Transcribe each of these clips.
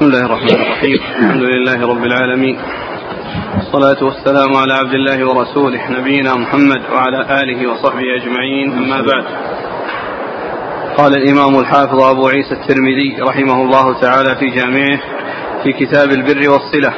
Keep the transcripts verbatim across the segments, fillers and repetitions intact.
بسم الله الرحمن الرحيم. الحمد لله رب العالمين، والصلاة والسلام على عبد الله ورسوله نبينا محمد وعلى آله وصحبه أجمعين، أما بعد. قال الإمام الحافظ أبو عيسى الترمذي رحمه الله تعالى في جامعه في كتاب البر والصلة: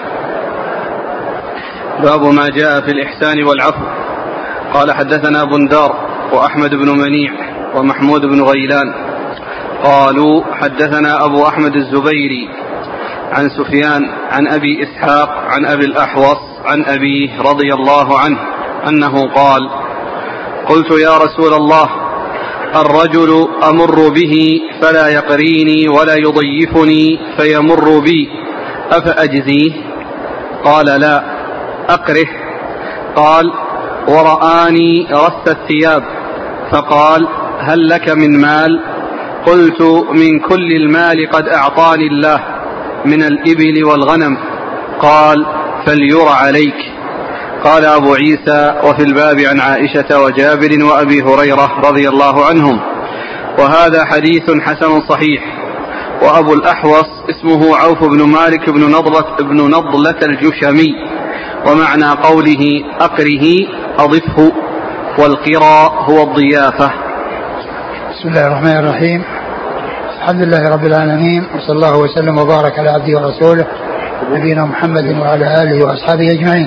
باب ما جاء في الإحسان والعفو. قال: حدثنا بندار وأحمد بن منيع ومحمود بن غيلان قالوا: حدثنا أبو أحمد الزبيري عن سفيان عن أبي إسحاق عن أبي الأحوص عن أبيه رضي الله عنه أنه قال: قلت يا رسول الله، الرجل أمر به فلا يقريني ولا يضيفني فيمر بي، أفأجزيه؟ قال: لا، أقره. قال: ورآني رث الثياب فقال: هل لك من مال؟ قلت: من كل المال قد أعطاني الله، من الإبل والغنم. قال: فلير عليك. قال أبو عيسى: وفي الباب عن عائشة وجابر وأبي هريرة رضي الله عنهم، وهذا حديث حسن صحيح. وأبو الأحوص اسمه عوف بن مالك بن نضلة, بن نضلة الجشمي، ومعنى قوله أقره أضفه، والقراء هو الضيافة. بسم الله الرحمن الرحيم. الحمد لله رب العالمين، وصلى الله وسلم وبارك على عبده ورسوله نبينا محمد وعلى آله وأصحابه أجمعين.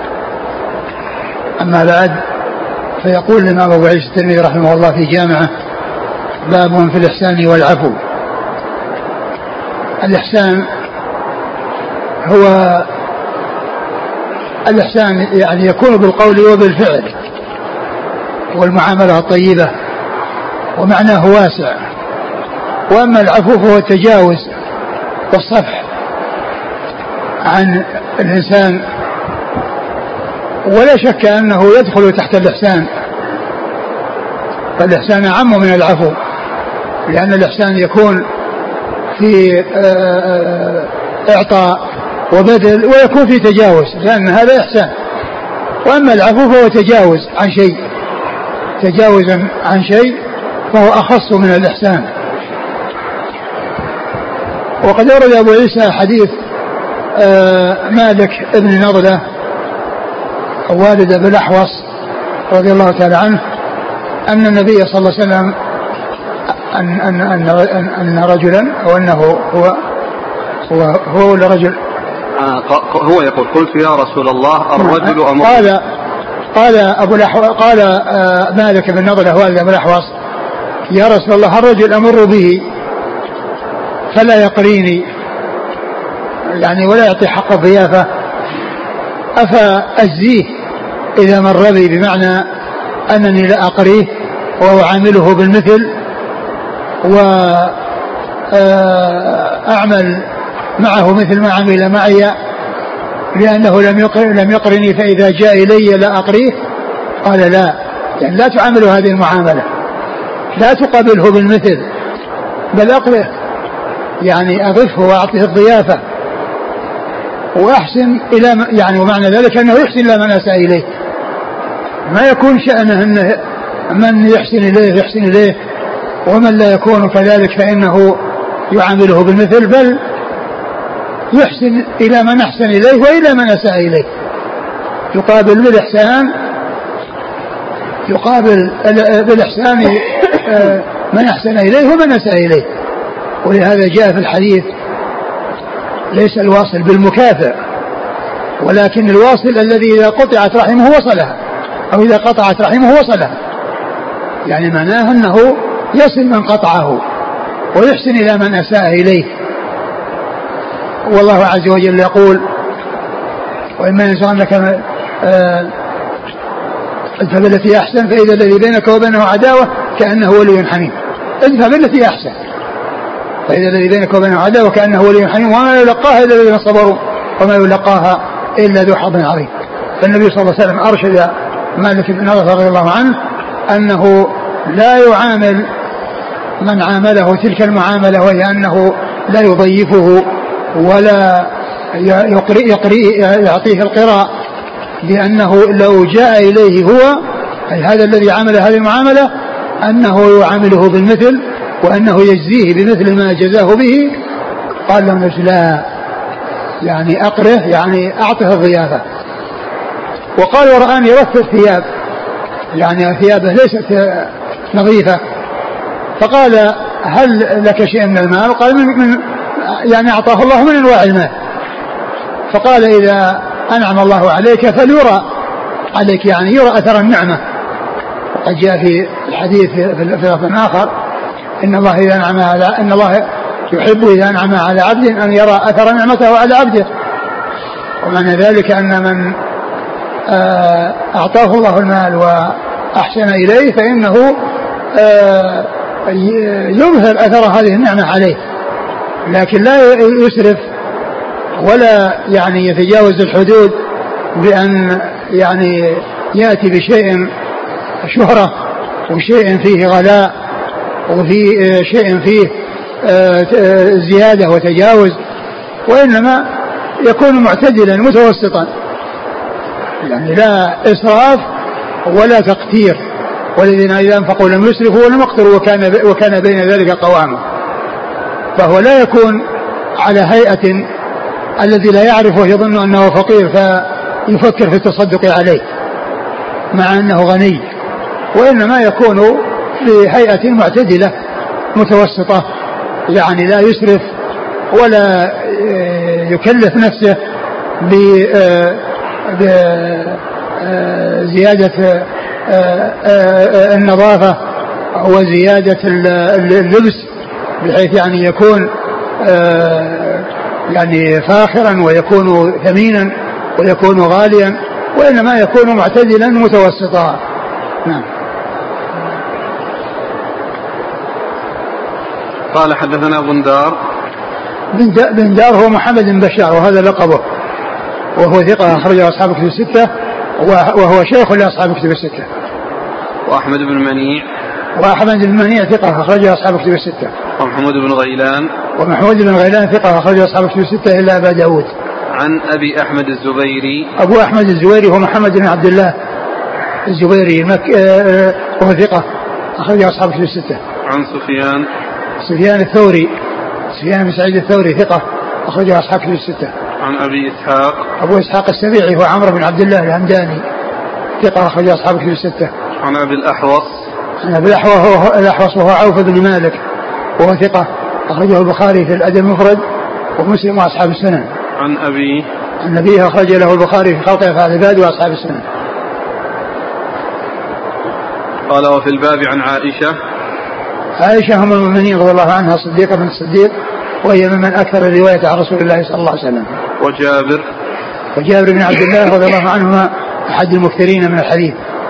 أما بعد، فيقول الإمام أبو عيسى الترمذي رحمه الله في جامعه: باب في الإحسان والعفو. الإحسان هو الإحسان يعني يكون بالقول وبالفعل والمعاملة الطيبة، ومعناه واسع. وأما العفو فهو التجاوز والصفح عن الإنسان، ولا شك أنه يدخل تحت الإحسان، فالإحسان أعم من العفو، لأن الإحسان يكون في إعطاء وبذل، ويكون في تجاوز، لأن هذا إحسان. وأما العفو فهو تجاوز عن شيء، تجاوز عن شيء فهو أخص من الإحسان. وقد أورد أبو عيسى حديث مالك ابن نضلة والد أبي الأحوص رضي الله تعالى عنه أن النبي صلى الله عليه وسلم أن أن أن, أن رجلا أو أنه هو هو هو ولا رجل هو يقول: قلت يا رسول الله، الرجل أمر. قال قال أبو الأحوص قال مالك بن نضلة والد أبي الأحوص: يا رسول الله، الرجل أمر به فلا يقريني، يعني ولا يعطي حق الضيافة، أفأجزيه إذا مر بي؟ بمعنى أنني لا أقريه وأعامله بالمثل وأعمل معه مثل ما عمل معي، لأنه لم يقر لم يقرني فإذا جاء إلي لا أقريه. قال: لا، يعني لا تعامله هذه المعاملة، لا تقابله بالمثل، بل أقره، يعني أضفه وأعطيه الضيافة وأحسن إلى، يعني ومعنى ذلك أنه يحسن إلى من أساء إليه، ما يكون شأنه أنه من يحسن إليه يحسن إليه، ومن لا يكون كذلك فإنه يعامله بالمثل، بل يحسن إلى من أحسن إليه وإلى من أساء إليه، يقابل بالإحسان، يقابل بالإحسان من أحسن إليه ومن أساء إليه. ولهذا جاء في الحديث: ليس الواصل بالمكافئ، ولكن الواصل الذي إذا قطعت رحمه وصلها، أو إذا قطعت رحمه وصلها، يعني معناه أنه يصل من قطعه ويحسن إلى من أساء إليه. والله عز وجل يقول: وإما ينزغنك ادفع بالتي أحسن فإذا الذي بينك وبينه عداوة كأنه ولي حميم. ادفع بالتي أحسن فإذا الذي بينك وبينه عداوة كأنه ولي حميم، وما يلقاها إلا الذين صبروا وما يلقاها إلا ذو حظ عظيم. فالنبي صلى الله عليه وسلم أرشد مالك بن نضلة رضي الله عنه أنه لا يعامل من عامله تلك المعاملة، وهي أنه لا يضيفه ولا يقري يقري يعطيه القراء، لأنه لو جاء إليه هو أي هذا الذي عمل هذه المعاملة أنه يعامله بالمثل، وأنه يجزيه بمثل ما جزاه به، قال لهم لا، يعني أقره يعني أعطه الضيافة. وقال ورآني رث الثياب، يعني ثيابه ليست نظيفة، فقال هل لك شيء من المال؟ قال من, من يعني أعطاه الله من أنواع المال. فقال إذا أنعم الله عليك فليرى عليك، يعني يرى أثر النعمة. وقد جاء في الحديث في لفظ آخر إن الله إذا أنعم على إن الله يحب إذا أنعم على عبد أن يرى أثر نعمته على عبده. ومعنى ذلك أن من أعطاه الله المال وأحسن إليه فإنه يظهر أثر هذه النعمة عليه، لكن لا يسرف ولا يعني يتجاوز الحدود بأن يعني يأتي بشيء شهرة وشيء فيه غلاء وفي شيء فيه زيادة وتجاوز، وإنما يكون معتدلا متوسطا، يعني لا إسراف ولا تقتير. والذين إذا أنفقوا لم يسرفوا ولم يقتروا وكان وكان بين ذلك قواما. فهو لا يكون على هيئة الذي لا يعرف ويظن أنه فقير فيفكر في التصدق عليه مع أنه غني، وإنما يكون بهيئة معتدلة متوسطة، يعني لا يسرف ولا يكلف نفسه بزيادة النظافة وزيادة اللبس بحيث يعني يكون يعني فاخرا ويكون ثمينا ويكون غاليا، وإنما يكون معتدلا متوسطا. نعم. قال حدثنا بندار. بندار هو محمد بن بشار وهذا لقبه، وهو ثقة أخرجه أصحاب الكتب الستة، وهو شيخ لأصحاب الكتب الستة. وأحمد بن منيع. وأحمد بن منيع ثقة أخرجه أصحاب الكتب الستة. ومحمود بن غيلان. ومحمود بن غيلان ثقة أخرجه أصحاب الكتب الستة إلا أبا داود. عن أبي أحمد الزبيري. أبو أحمد الزبيري هو محمد بن عبد الله الزبيري المك... وهو ثقة أخرجه أصحاب الكتب الستة. عن سفيان. سفيان الثوري سفيان بن سعيد الثوري ثقة أخرجه أصحاب الكتب الستة. عن أبي إسحاق. أبو إسحاق السبيعي هو عمرو بن عبد الله الهمداني ثقة أخرجه أصحاب الكتب الستة. عن أبي الأحوص. عن أبي الأحوص وهو عوف بن مالك وهو ثقة أخرجه البخاري في الأدب المفرد ومسلم وأصحاب السنن. عن أبي. عن أبيه أخرج له البخاري في خلق أفعال العباد وأصحاب السنن. قال وفي الباب عن عائشة. عائشة هم المؤمنين رضي الله عنها صديقة بنت الصديق، وهي ممن أكثر الرواية عن رسول الله صلى الله عليه وسلم. وجابر. وجابر بن عبد الله رضي الله عنهما أحد المكثرين من الحديث.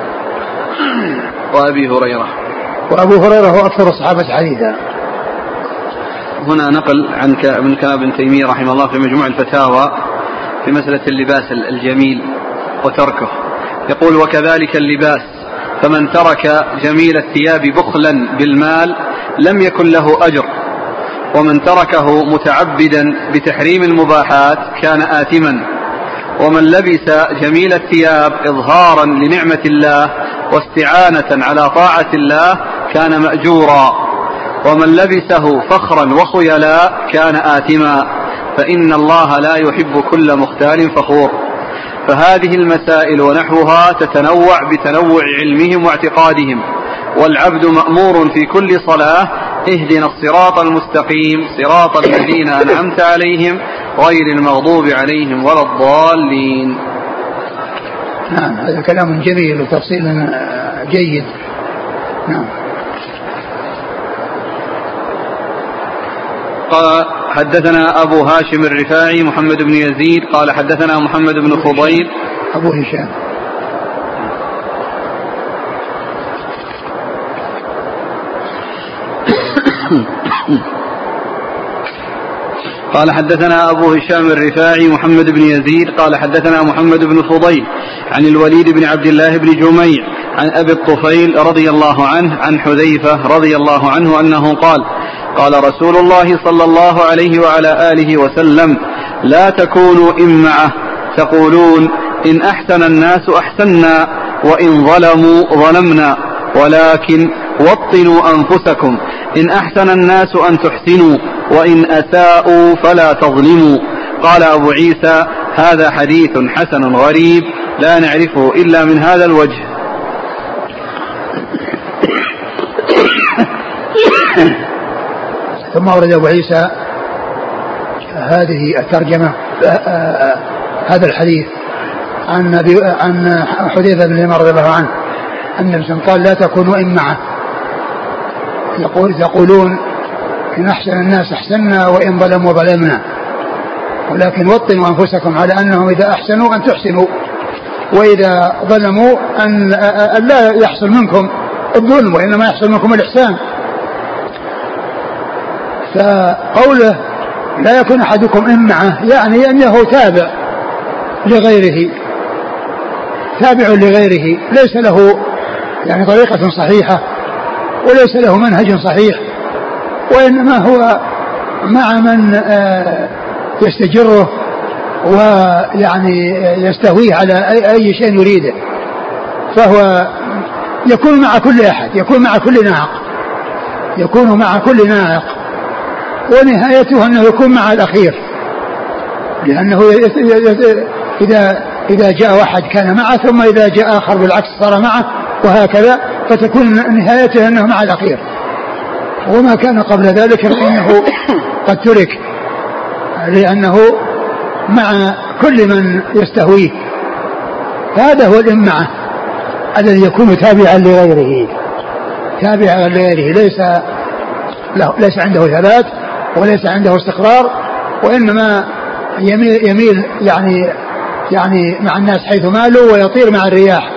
وأبي هريرة. وأبو هريرة هو أكثر الصحابة حديثا. هنا نقل عن ابن كلام ابن تيمية رحمه الله في مجموع الفتاوى في مسألة اللباس الجميل وتركه، يقول وكذلك اللباس، فمن ترك جميل الثياب بخلا بالمال لم يكن له أجر، ومن تركه متعبدا بتحريم المباحات كان آثما، ومن لبس جميل الثياب إظهارا لنعمة الله واستعانة على طاعة الله كان مأجورا، ومن لبسه فخرا وخيلاء كان آثما، فإن الله لا يحب كل مختال فخور. فهذه المسائل ونحوها تتنوع بتنوع علمهم واعتقادهم، والعبد مأمور في كل صلاة اهدنا الصراط المستقيم صراط الذين أنعمت عليهم غير المغضوب عليهم ولا الضالين. نعم، هذا كلام جميل وتفصيل جيد. نعم. قال حدثنا أبو هاشم الرفاعي محمد بن يزيد قال حدثنا محمد بن فضيل. أبو هشام. قال حدثنا أبو هشام الرفاعي محمد بن يزيد قال حدثنا محمد بن فضيل عن الوليد بن عبد الله بن جميع عن أبي الطفيل رضي الله عنه عن حذيفة رضي الله عنه أنه قال قال رسول الله صلى الله عليه وعلى آله وسلم لا تكونوا إمعة تقولون إن أحسن الناس أحسنا وإن ظلموا ظلمنا، ولكن وطنوا أنفسكم، إن أحسن الناس أن تحسنوا وإن أساءوا فلا تظلموا. قال أبو عيسى: هذا حديث حسن غريب لا نعرفه إلا من هذا الوجه. ثم ورد أبو عيسى هذه الترجمة هذا الحديث عن عن حذيفة بن اليمان رضي الله عنه أن النبي قال: لا تكونوا إمعة، يقول يقولون إن أحسن الناس أحسننا وإن ظلموا ظلمنا، ولكن وطنوا أنفسكم على أنهم إذا أحسنوا أن تحسنوا، وإذا ظلموا أن لا يحصل منكم الظلم وإنما يحصل منكم الإحسان. فقوله لا يكون أحدكم إمعة يعني أنه تابع لغيره، تابع لغيره، ليس له يعني طريقة صحيحة وليس له منهج صحيح، وإنما هو مع من يستجره ويعني يستهويه على أي شيء يريده، فهو يكون مع كل أحد، يكون مع كل ناعق، يكون مع كل ناعق، ونهايته أنه يكون مع الأخير، لأنه إذا إذا جاء واحد كان معه، ثم إذا جاء آخر بالعكس صار معه، وهكذا، فتكون نهايته أنه مع الأخير، وما كان قبل ذلك فإنه قد ترك، لأنه مع كل من يستهويه. هذا هو الإمعة الذي يكون تابعا لغيره، تابعا لغيره، ليس له ليس عنده ثبات وليس عنده استقرار، وإنما يميل, يميل يعني يعني مع الناس حيث مالوا ويطير مع الرياح،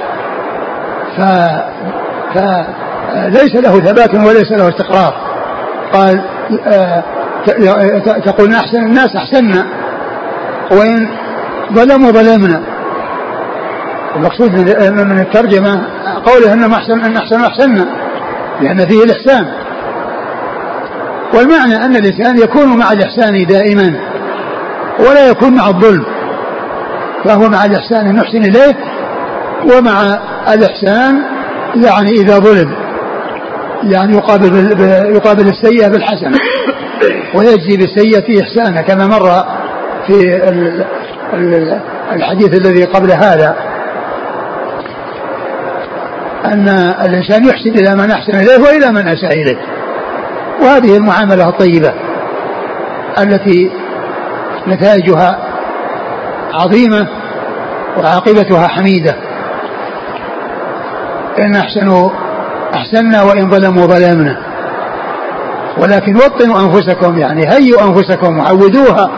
فليس له ثبات وليس له استقرار. قال تقول أحسن الناس أحسننا وإن ظلموا ظلمنا. المقصود من الترجمة قوله أنهم أحسن أن أحسن أحسننا، لأن فيه الإحسان، والمعنى أن الإنسان يكون مع الإحسان دائما ولا يكون مع الظلم، فهو مع الإحسان نحسن إليه، ومع الإحسان يعني إذا ظلم يعني يقابل, يقابل السيئة بالحسنة ويجزي بالسيئة إحسانا، كما مر في الحديث الذي قبل هذا أن الإنسان يحسن إلى من أحسن إليه وإلى من أساء إليه. وهذه المعاملة الطيبة التي نتائجها عظيمة وعاقبتها حميدة. إن أحسنوا أحسننا وإن ظلموا ظلمنا، ولكن وطنوا أنفسكم يعني هيئوا أنفسكم وعودوها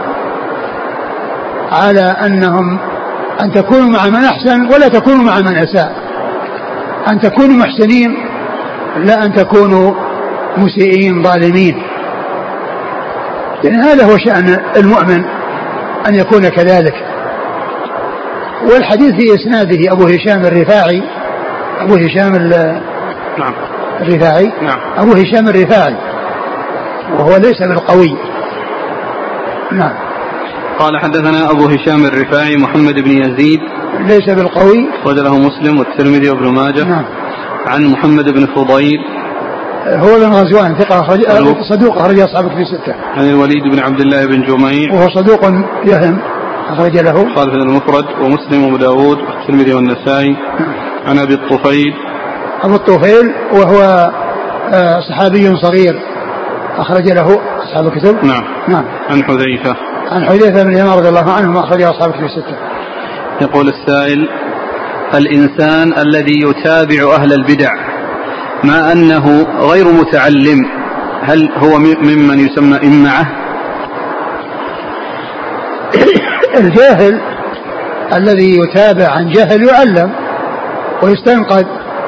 على أنهم أن تكونوا مع من أحسن ولا تكونوا مع من أساء، أن تكونوا محسنين لا أن تكونوا مسيئين ظالمين، يعني هذا هو شأن المؤمن أن يكون كذلك. والحديث في إسناده أبو هشام الرفاعي، أبو هشام نعم. الرفاعي نعم. أبو هشام الرفاعي وهو ليس بالقوي. نعم. قال حدثنا أبو هشام الرفاعي محمد بن يزيد ليس بالقوي، وله مسلم والترمذي وابن ماجه. نعم. عن محمد بن فضيل هو بن غزوان ثقة صدوق أخرج أصحاب الكتب الستة. عن الوليد بن عبد الله بن جميع وهو صدوق يهم أخرج له خالف المفرد ومسلم وابو داود والترمذي والنسائي. عن أبي الطفيل أبو الطفيل وهو صحابي صغير أخرج له أصحاب الكتب. نعم. نعم. عن حذيفة عن حذيفة بن اليمان رضي الله عنه أخرج أصحاب الكتب الستة. يقول السائل: الإنسان الذي يتابع أهل البدع مع أنه غير متعلم هل هو ممن يسمى إمعة؟ الجاهل الذي يتابع عن جهل يعلم ويستنقذ،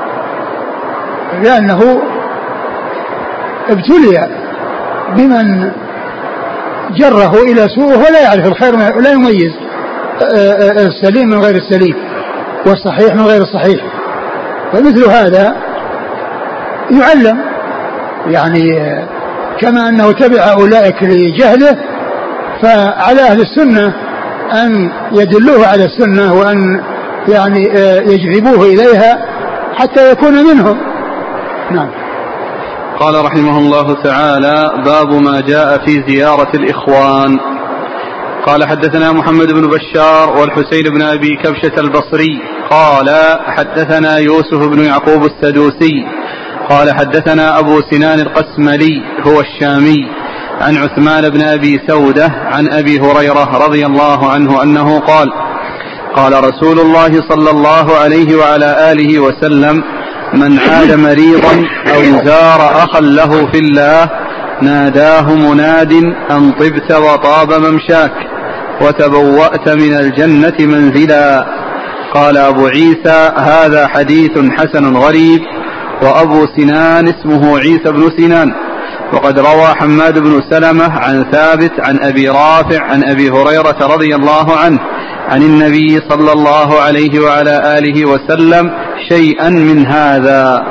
لأنه ابتلي بمن جره إلى سوءه ولا يعرف الخير ولا يميز السليم من غير السليم والصحيح من غير الصحيح، فمثل هذا يعلم، يعني كما أنه تبع أولئك لجهله، فعلى أهل السنة أن يدلوه على السنة وأن يعني يجذبوه إليها حتى يكون منهم. نعم. قال رحمه الله تعالى: باب ما جاء في زيارة الإخوان. قال: حدثنا محمد بن بشار والحسين بن أبي كبشة البصري قال: حدثنا يوسف بن يعقوب السدوسي قال: حدثنا أبو سنان القسملي هو الشامي عن عثمان بن أبي سودة عن أبي هريرة رضي الله عنه أنه قال: قال رسول الله صلى الله عليه وعلى آله وسلم: من عاد مريضا أو زار أخا له في الله ناداه مناد أن طبت وطاب ممشاك وتبوأت من الجنة منزلا. قال أبو عيسى: هذا حديث حسن غريب. وأبو سنان اسمه عيسى بن سنان. وقد روى حماد بن سلمة عن ثابت عن أبي رافع عن أبي هريرة رضي الله عنه عن النبي صلى الله عليه وعلى آله وسلم شيئا من هذا.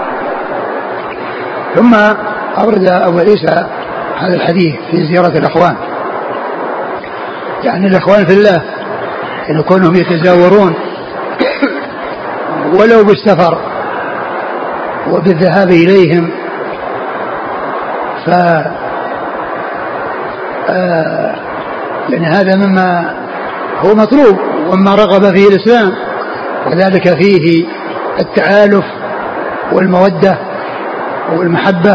ثم أورد أبو عيسى هذا الحديث في زيارة الأخوان، يعني الأخوان في الله إن يكونهم يتزاورون ولو بالسفر وبالذهاب إليهم، ف آه يعني هذا مما هو مطلوب وما رغب فيه الإسلام، وذلك فيه التآلف والمودة والمحبة،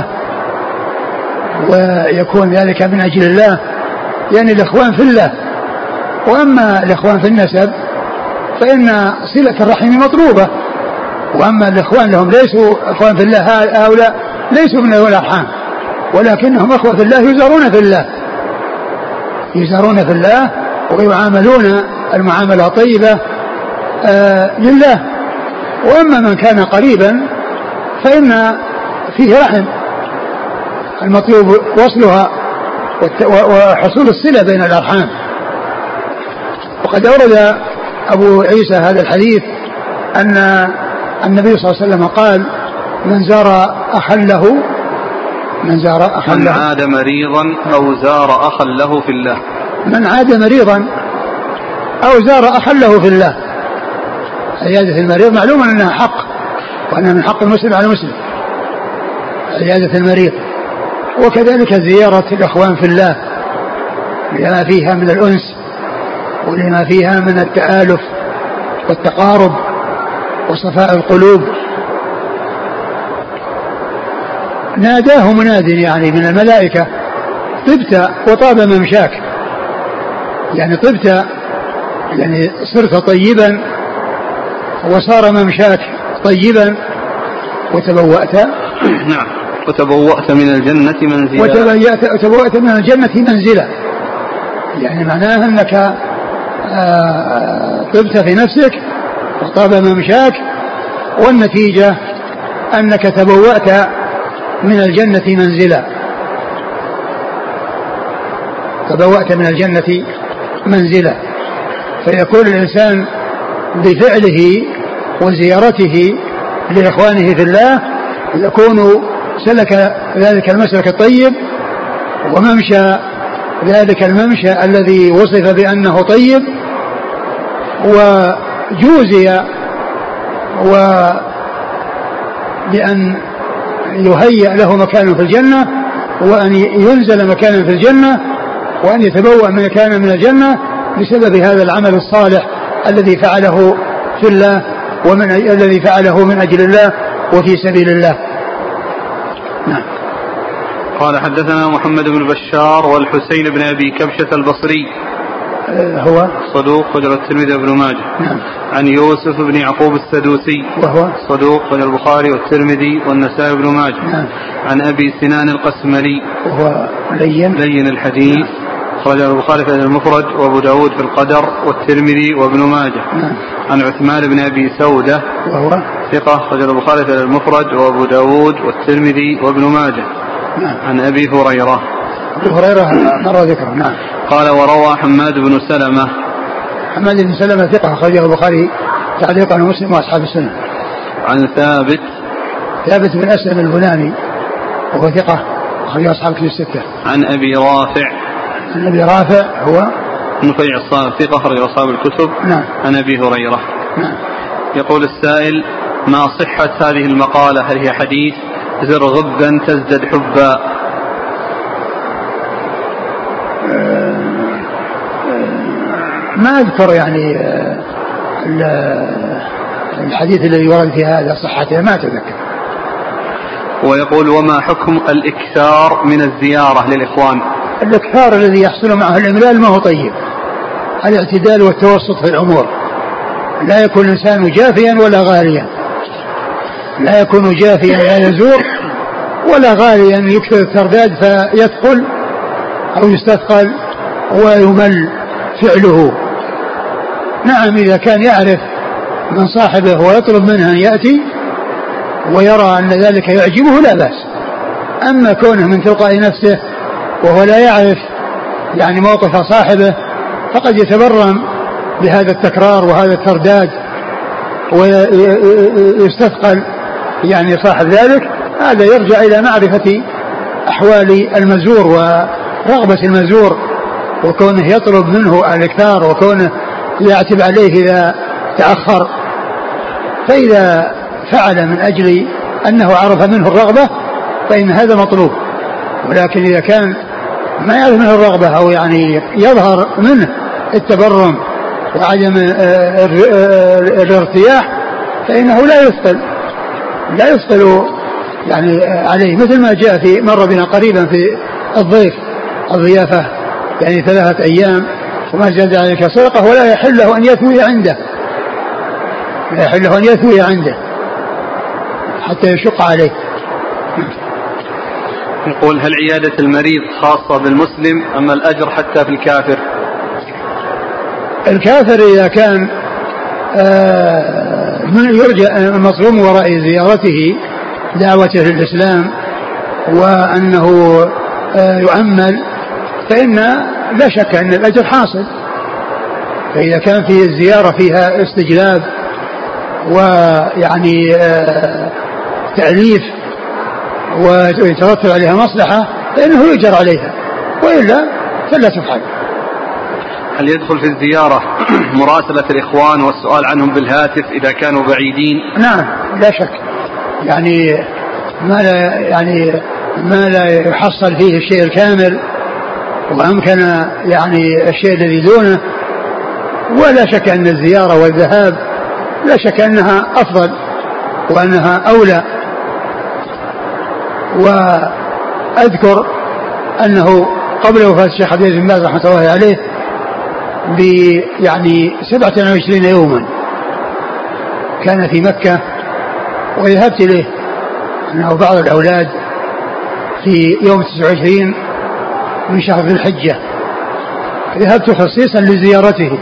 ويكون ذلك من أجل الله، يعني الإخوان في الله. وأما الإخوان في النسب فإن صلة الرحم مطلوبة، وأما الإخوان لهم ليسوا إخوان في الله، هؤلاء ليسوا من ذوي الأرحام ولكنهم أخوة في الله يزارون في الله يزارون في الله ويعاملون المعاملة طيبة آه لله. وأما من كان قريبا فإن فيه رحم المطلوب وصلها وحصول الصلة بين الأرحام. وقد أورد أبو عيسى هذا الحديث أن النبي صلى الله عليه وسلم قال: من زار أخا له من زار أخا له من عاد مريضا أو زار أخا له في الله من عاد مريضا أو زار أخا له في الله. عيادة المريض معلوم أنها حق، وأنها من حق المسلم على المسلم عيادة المريض، وكذلك زيارة الأخوان في الله لما فيها من الأنس ولما فيها من التآلف والتقارب وصفاء القلوب. ناداه مناد يعني من الملائكة: طبت وطاب ممشاك، يعني طبت يعني صرت طيبا وصار ممشاك طيبا وتبوأت نعم وتبوأت من الجنة منزلا وتبوأت من الجنة منزلا، يعني معناها أنك طبت في نفسك وطاب ممشاك، والنتيجة أنك تبوأت من الجنة منزلا تبوأت من الجنة منزلا. فيكون الإنسان بفعله وزيارته لإخوانه في الله يكون سلك ذلك المسلك الطيب وممشى ذلك الممشى الذي وصف بأنه طيب، وجوزي وبأن يهيأ له مكان في الجنة، وأن ينزل مكانا في الجنة، وأن يتبوأ مكانا من الجنة بسبب هذا العمل الصالح الذي فعله في الله ومن الذي فعله من أجل الله وفي سبيل الله. نعم. قال: حدثنا محمد بن بشار والحسين بن أبي كبشة البصري هو صدوق وجر الترمذي وابن ماجه. نعم. عن يوسف بن يعقوب السدوسي وهو صدوق وجر البخاري والترمذي والنسائي وابن ماجه. نعم. عن أبي سنان القسملي وهو لين لين الحديث. نعم. خرجه البخاري في المفرد وابو داود في القدر والترمذي وابن ماجه. نعم. عن عثمان بن أبي سودة وهو ثقة خرجه البخاري في المفرد وابو داود والترمذي وابن ماجه. نعم. عن أبي هريرة أبي هريرة مر ذكره. نعم. قال: وروى حماد بن سلمة حماد بن سلمة ثقة خرجه البخاري تعليقا ومسلم وأصحاب السنة. عن ثابت ثابت بن أسلم البناني وهو ثقة خرجه أصحاب الكتب الستة. عن أبي رافع عن أبي رافع هو نفيع الصالح ثقة خرج أصحاب الكتب. نعم. عن أبي هريرة. نعم. يقول السائل: ما صحة هذه المقالة؟ هل هي حديث زر غبا تزدد حبا. ما أذكر يعني الحديث الذي ورد في هذا صحته ما أتذكر. ويقول وما حكم الإكثار من الزيارة للإخوان؟ الإكثار الذي يحصل معه الإملال ما هو طيب، الاعتدال والتوسط في الأمور، لا يكون الإنسان جافيا ولا غاليا، لا يكون جافيا لا يزور ولا غاليا يكثر الترداد فيثقل أو يستثقل ويمل فعله. نعم إذا كان يعرف من صاحبه ويطلب منه أن يأتي ويرى أن ذلك يعجبه لا بأس. أما كونه من تلقاء نفسه وهو لا يعرف يعني موقف صاحبه فقد يتبرم بهذا التكرار وهذا الترداد ويستثقل يعني صاحب ذلك. هذا يرجع إلى معرفة أحوال المزور ورغبة المزور وكونه يطلب منه الإكثار وكونه يعتب عليه إذا تأخر. فإذا فعل من أجل أنه عرف منه الرغبة فإن هذا مطلوب، ولكن إذا كان ما يعرف منه الرغبة أو يعني يظهر منه التبرم وعدم الارتياح فإنه لا يثقل لا يثقل يعني عليه، مثل ما جاء في مر بنا قريبا في الضيف الضيافة يعني ثلاثة أيام وما زاد عليك صدقة ولا يحل له أن يثوي عنده لا يحل له أن يثوي عنده حتى يشق عليه. يقول هل عيادة المريض خاصة بالمسلم أما الأجر حتى في الكافر؟ الكافر إذا كان يرجى المظلوم وراء زيارته دعوته للإسلام وأنه يؤمل فإن لا شك أن الأجر حاصل. فإذا كان في الزيارة فيها استجلاب ويعني تأليف ويترتب عليها مصلحة فإنه يجر عليها، وإلا فلا تفعل. هل يدخل في الزيارة مراسلة الإخوان والسؤال عنهم بالهاتف إذا كانوا بعيدين؟ نعم لا شك، يعني ما لا يعني ما لا يحصل فيه الشيء الكامل وأمكن يعني الشيء الذي دونه، ولا شك أن الزيارة والذهاب لا شك أنها أفضل وأنها أولى. وأذكر أنه قبل وفاة الشيخ عبد العزيز بن باز رحمة الله عليه ب يعني سبعة وعشرين يوما كان في مكة وذهبت إليه أنا وبعض الأولاد في يوم تسعة وعشرين من شهر ذي الحجة، ذهبت خصيصا لزيارته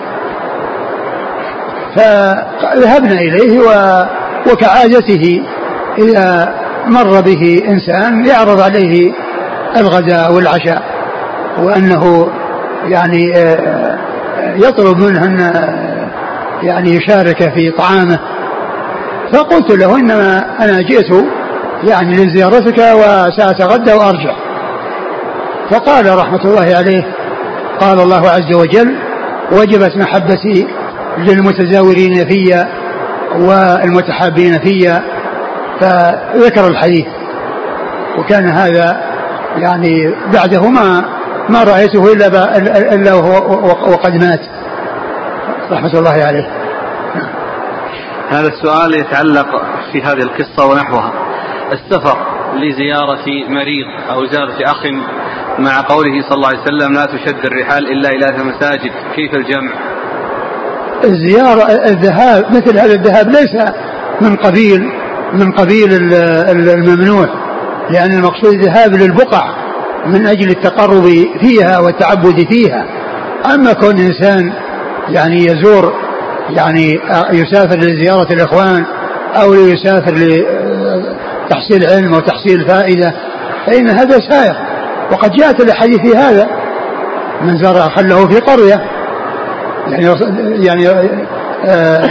فذهبنا إليه وكعادته إذا مر به إنسان يعرض عليه الغداء والعشاء وأنه يعني يطلب منه أن يعني يشارك في طعامه، فقلت له إنما أنا جئت يعني لزيارتك وسأتغدى وأرجع. فقال رحمة الله عليه قال الله عز وجل وجبت محبتي للمتزاورين في والمتحابين في، فذكر الحديث. وكان هذا يعني بعده ما ما رأيته إلا, إلا وقد مات رحمة الله عليه. هذا السؤال يتعلق في هذه القصة ونحوها. السفر لزيارة مريض أو زيارة أخ مع قوله صلى الله عليه وسلم لا تشد الرحال إلا إلى المساجد، كيف الجمع؟ الزيارة الذهاب مثل هذا الذهاب ليس من قبيل من قبيل الممنوع، لأن المقصود الذهاب للبقع من أجل التقرب فيها والتعبد فيها. أما كون إنسان يعني يزور يعني يسافر لزيارة الإخوان أو يسافر لتحصيل علم وتحصيل فائدة فإن هذا سائر، وقد جاءت الحديث في هذا من زار خله في قرية يعني يعني آه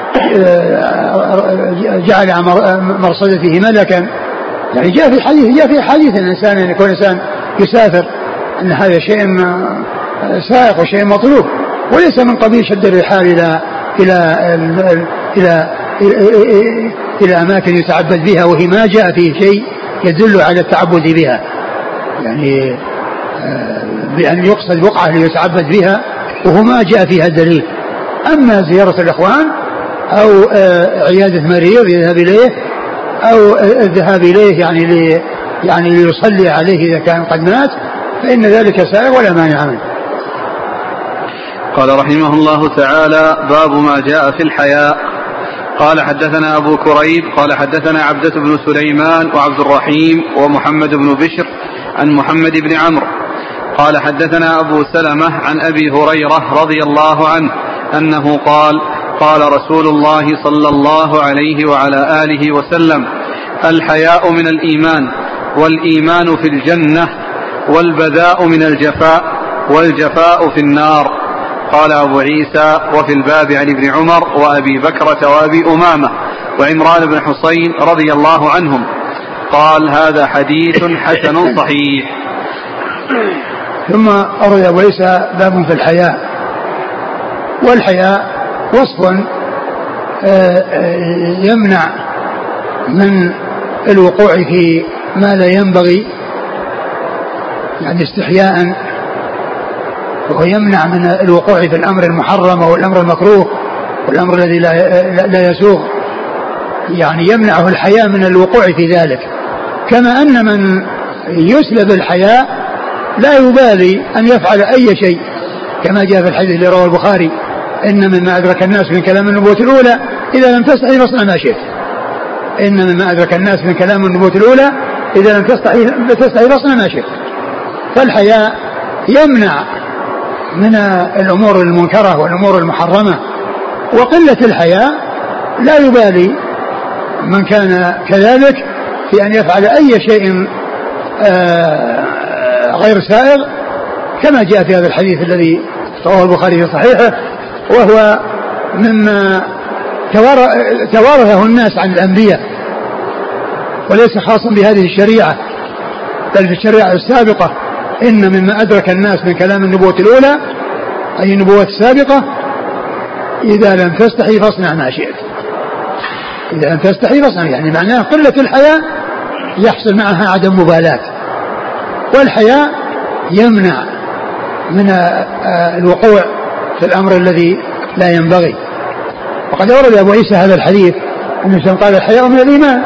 جعل مرصدته ملكا، يعني جاء في حديث جاء في حديث الإنسان أن يكون إنسان يسافر أن هذا شيء سائق وشيء مطلوب، وليس من قبيل شد الرحال إلى إلى إلى إلى, إلى, إلى أماكن يتعبد بها وهي ما جاء فيه شيء يدل على التعبد بها، يعني بأن يقصد بقعة ليتعبد بها وهو ما جاء فيها الدليل. أما زيارة الإخوان أو عيادة مريض يذهب إليه أو الذهاب إليه يعني لي يعني ليصلي عليه إذا كان قد مات فإن ذلك سائغ ولا مانع منه. قال رحمه الله تعالى: باب ما جاء في الحياء. قال حدثنا أبو كريب قال حدثنا عبدة بن سليمان وعبد الرحيم ومحمد بن بشر عن محمد بن عمرو قال حدثنا أبو سلمة عن أبي هريرة رضي الله عنه أنه قال: قال رسول الله صلى الله عليه وعلى آله وسلم: الحياء من الإيمان، والإيمان في الجنة، والبذاء من الجفاء، والجفاء في النار. قال أبو عيسى: وفي الباب عن ابن عمر وأبي بكرة وأبي أمامة وعمران بن حسين رضي الله عنهم. قال: هذا حديث حسن صحيح. ثم أورد أبو عيسى باب في الحياء. والحياء وصف يمنع من الوقوع في ما لا ينبغي، يعني استحياء، وهو يمنع من الوقوع في الأمر المحرم أو الأمر المكروه والأمر الذي لا لا يسوغ، يعني يمنعه الحياء من الوقوع في ذلك. كما أن من يسلب الحياء لا يبالي أن يفعل أي شيء، كما جاء في الحديث اللي رواه البخاري: إن مما أدرك الناس من كلام النبوة الأولى إذا لم تستحي فاصنع ما شئت. إن مما أدرك الناس من كلام النبوة الأولى إذا لم تستحي فاصنع ما شئت. فالحياء يمنع من الأمور المنكرة والأمور المحرمة، وقلة الحياء لا يبالي من كان كذلك في أن يفعل أي شيء غير سائغ، كما جاء في هذا الحديث الذي رواه البخاري في صحيحه، وهو مما توارثه الناس عن الأنبياء، وليس خاصا بهذه الشريعة بل في الشريعة السابقة. إن مما أدرك الناس من كلام النبوة الأولى أي النبوة السابقة: إذا لم تستحي فاصنع ما شئت. إذا لم تستحي فاصنع، يعني معناه قلة الحياء يحصل معها عدم مبالاة، والحياء يمنع من الوقوع في الأمر الذي لا ينبغي. وقد أورد أبو عيسى هذا الحديث أنه قال: الحياء من الإيمان،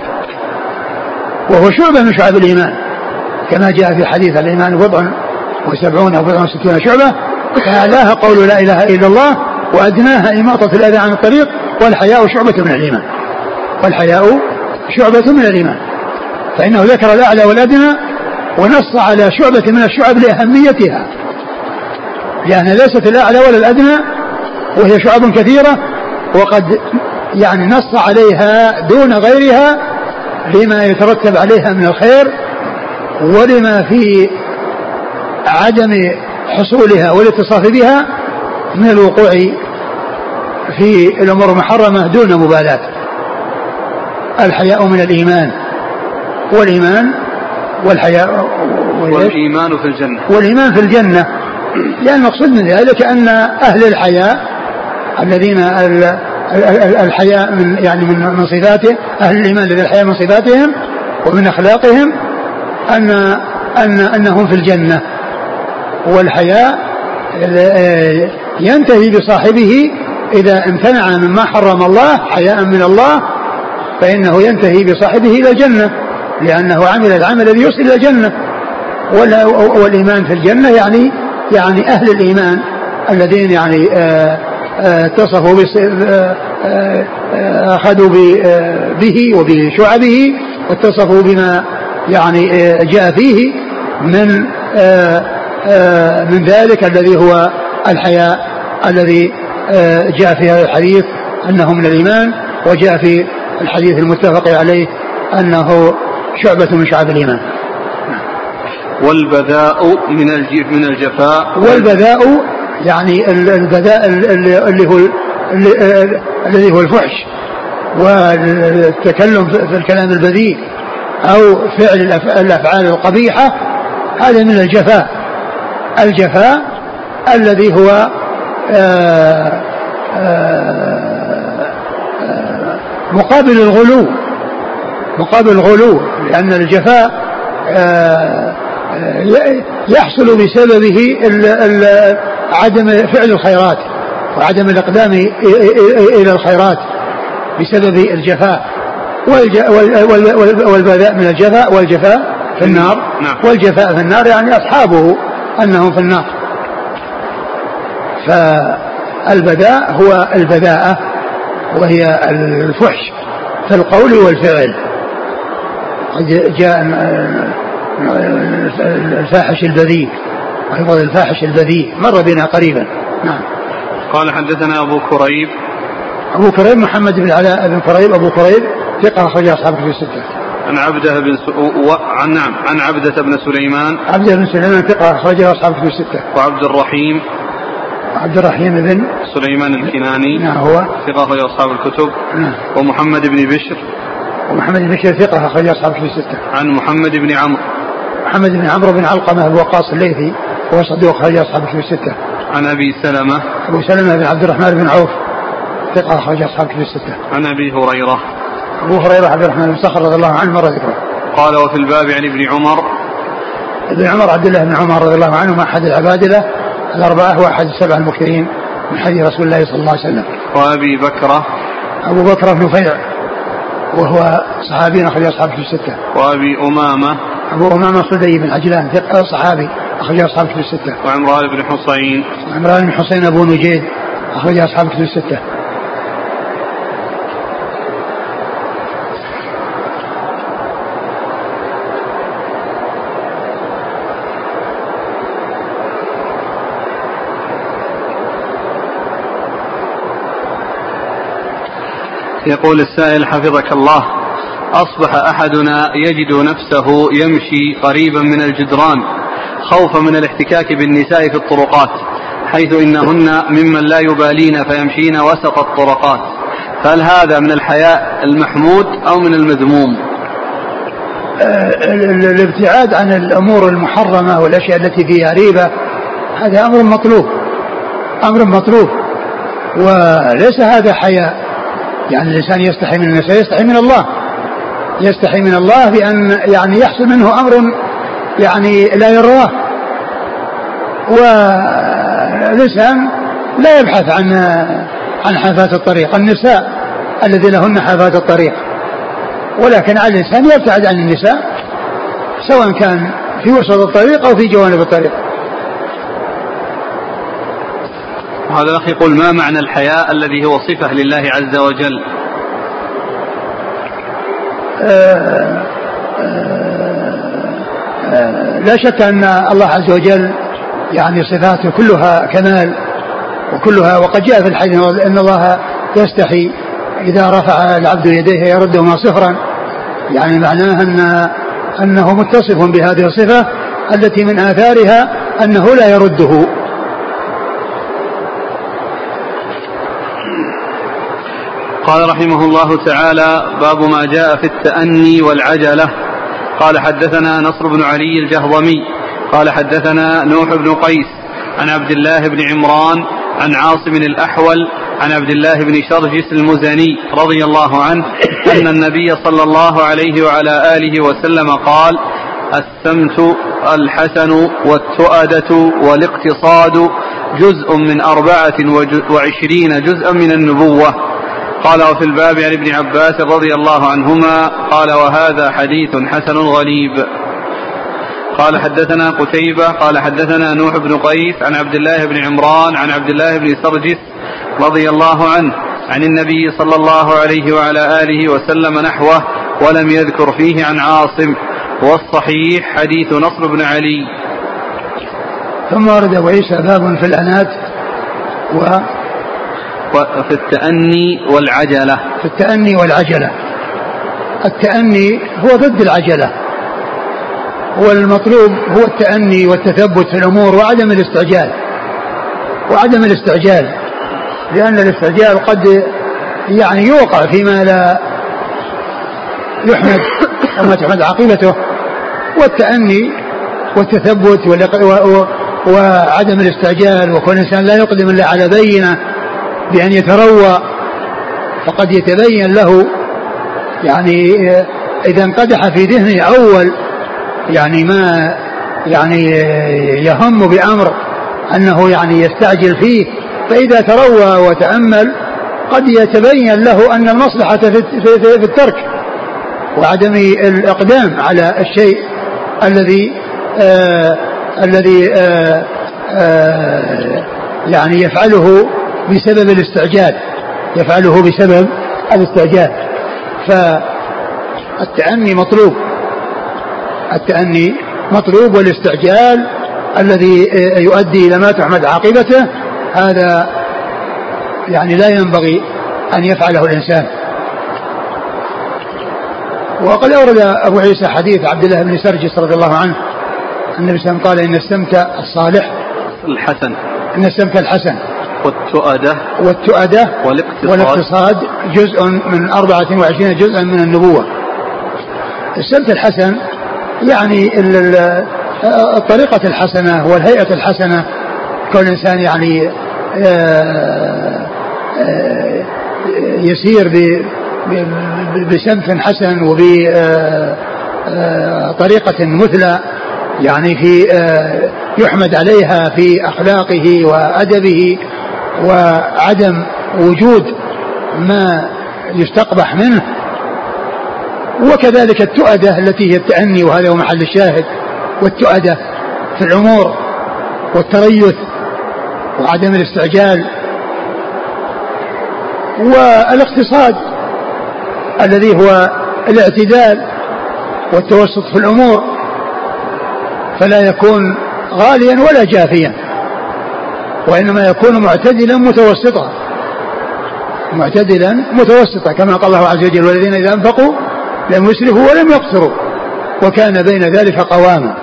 وهو شعبة من شعب الإيمان، كما جاء في حديث: الإيمان بضع وسبعون أو بضع وستون شعبة، فأعلاها قول لا إله إلا الله، وأدناها إماطة الأذى عن الطريق، والحياء شعبة من الإيمان. والحياء شعبة من الإيمان، فإنه ذكر الأعلى والأدنى ونص على شعبة من الشعب لأهميتها، لأن ليست الأعلى ولا الأدنى، وهي شعب كثيرة، وقد يعني نص عليها دون غيرها لما يترتب عليها من الخير، ولما في عدم حصولها والاتصاف بها من الوقوع في الأمور المحرمة دون مبالاة. الحياء من الإيمان، والإيمان والحياء والإيمان في الجنة، والإيمان في الجنة، لأن المقصود من ذلك أن أهل الحياء الذين الحياء من يعني من صفاته، أهل الإيمان الذين الحياء من صفاتهم ومن أخلاقهم أن أن أنهم في الجنة. والحياء ينتهي بصاحبه إذا امتنع مما حرم الله حياء من الله، فإنه ينتهي بصاحبه إلى الجنة، لأنه عمل العمل الذي يوصل إلى الجنة. والإيمان في الجنة يعني يعني أهل الإيمان الذين يعني اتصفوا أخذوا به وبشعبه، واتصفوا بما يعني جاء فيه من من ذلك الذي هو الحياء الذي جاء في هذا الحديث أنه من الإيمان، وجاء في الحديث المتفق عليه أنه شعبة من شعب الإيمان. والبذاء من الجفاء. والبذاء يعني البذاء اللي هو الذي هو الفحش والتكلم في الكلام البذيء أو فعل الأفعال القبيحة، هذا من الجفاء. الجفاء الذي هو آآ آآ مقابل الغلو، مقابل الغلو، لأن الجفاء يحصل بسببه عدم فعل الخيرات وعدم الإقدام إلى الخيرات بسبب الجفاء، والبذاء من الجفاء، والجفاء في النار، والجفاء في النار يعني أصحابه أنهم في النار. فالبذاء هو البذاءة، وهي الفحش في القول والفعل. قد جاء الفاحش البذيء، ويفضل الفاحش البذيء مر بنا قريبا. نعم. قال حدثنا أبو كريب. أبو كريب محمد بن علاء بن كريب أبو كريب ثقة أخرج أصحاب الكتب الستة. عن عبده بن س... و... عن نعم عن عبدة بن سليمان. عبدة بن سليمان ثقة أخرج أصحاب الكتب الستة. وعبد الرحيم. عبد الرحيم بن سليمان الكناني. نعم هو ثقة أخرج أصحاب الكتب. نعم. ومحمد بن بشر. ومحمد بن بشر ثقة أخرج أصحاب الكتب الستة. عن محمد بن عمرو. محمد بن عمرو بن علقمة بن وقاص الليثي وهو صدوق أخرج أصحاب الكتب الستة. عن أبي سلمة. أبو سلمة بن عبد الرحمن بن عوف ثقة أخرج أصحاب الكتب الستة. عن أبي هريرة. أبو هريرة عبد الرحمن بن صخر رضي الله عنه مر ذكره. قال وفي الباب عن ابن عمر. ابن عمر عبد الله بن عمر رضي الله عنه أحد العبادلة الأربعة وأحد السبع المكثرين من حديث رسول الله صلى الله عليه وسلم. وأبي بكرة. أبو بكر بن نفيع وهو صحابي أخرج أصحاب الكتب الستة. وأبي أمامة. أبو أمامة صدي بن عجلان ثقة صحابي أخرج أصحاب الكتب الستة. وعمران بن حسين. وعمران بن حسين أبو نجيد أخرج أصحاب الكتب الستة. يقول السائل حفظك الله: أصبح أحدنا يجد نفسه يمشي قريبا من الجدران خوفا من الاحتكاك بالنساء في الطرقات، حيث إنهن ممن لا يبالين فيمشين وسط الطرقات، فهل هذا من الحياء المحمود أو من المذموم؟ الابتعاد عن الأمور المحرمة والأشياء التي فيها ريبة هذا أمر مطلوب، أمر مطلوب، وليس هذا حياء. يعني الإنسان يستحي من الناس، يستحي من الله، يستحي من الله بأن يعني يحصل منه أمر يعني لا يراه، والإنسان لا يبحث عن عن حافات الطريق، النساء الذي لهن حافات الطريق، ولكن على الإنسان يبتعد عن النساء سواء كان في وسط الطريق أو في جوانب الطريق. هذا الأخ يقول: ما معنى الحياء الذي هو صفة لله عز وجل؟ آآ آآ لا شك أن الله عز وجل يعني صفاته كلها كمال وكلها، وقد جاء في الحديث أن الله يستحي إذا رفع العبد يديه يردهما صفرا، يعني معناه أن أنه متصف بهذه الصفة التي من آثارها أنه لا يرده. قال رحمه الله تعالى: باب ما جاء في التأني والعجلة. قال حدثنا نصر بن علي الجهضمي قال حدثنا نوح بن قيس عن عبد الله بن عمران عن عاصم الأحول عن عبد الله بن شرجس المزني رضي الله عنه أن النبي صلى الله عليه وعلى آله وسلم قال: السمت الحسن والتؤدة والاقتصاد جزء من أربعة وعشرين جزءا من النبوة. قال وفي الباب عن ابن عباس رضي الله عنهما قال: وهذا حديث حسن غريب. قال حدثنا قتيبة قال حدثنا نوح بن قيس عن عبد الله بن عمران عن عبد الله بن سرجس رضي الله عنه عن النبي صلى الله عليه وعلى آله وسلم نحوه ولم يذكر فيه عن عاصم، والصحيح حديث نصر بن علي. ثم ورد أبو عيسى باب في الأنات و وفي التأني والعجلة. في التأني والعجلة. التأني هو ضد العجلة، والمطلوب هو التأني والتثبت في الأمور وعدم الاستعجال وعدم الاستعجال لأن الاستعجال قد يعني يوقع فيما لا يحمد وما تحمد عاقبته. والتأني والتثبت وعدم الاستعجال، وكل إنسان لا يقدم إلا على بينة بأن يتروى، فقد يتبين له يعني إذا انقدح في ذهنه أول يعني ما يعني يهم بأمر أنه يعني يستعجل فيه، فإذا تروى وتأمل قد يتبين له أن المصلحة في الترك وعدم الإقدام على الشيء الذي آه الذي آه آه يعني يفعله بسبب الاستعجال يفعله بسبب الاستعجال. فالتأني مطلوب التأني مطلوب والاستعجال الذي يؤدي إلى ما تحمد عاقبته هذا يعني لا ينبغي أن يفعله الإنسان. وقد أورد أبو عيسى حديث عبد الله بن سرجس رضي الله عنه النبي صلى الله عليه وسلم قال إن السمت الصالح الحسن إن السمت الحسن والتؤدة والتؤدة والاقتصاد, والاقتصاد جزء من أربعة وعشرين جزءا من النبوة. السمت الحسن يعني الطريقة الحسنة والهيئة الحسنة، كل إنسان يعني يسير بسمت حسن وبطريقة مثلى يعني في يحمد عليها في أخلاقه وأدبه وعدم وجود ما يستقبح منه. وكذلك التؤدة التي هي التأني، وهذا هو محل الشاهد، والتؤدة في الأمور والتريث وعدم الاستعجال. والاقتصاد الذي هو الاعتدال والتوسط في الأمور، فلا يكون غاليا ولا جافيا، وإنما يكون معتدلا متوسطا معتدلا متوسطا كما قال الله عز وجل والذين إذا أنفقوا لم يسرفوا ولم يقتروا وكان بين ذلك قواما.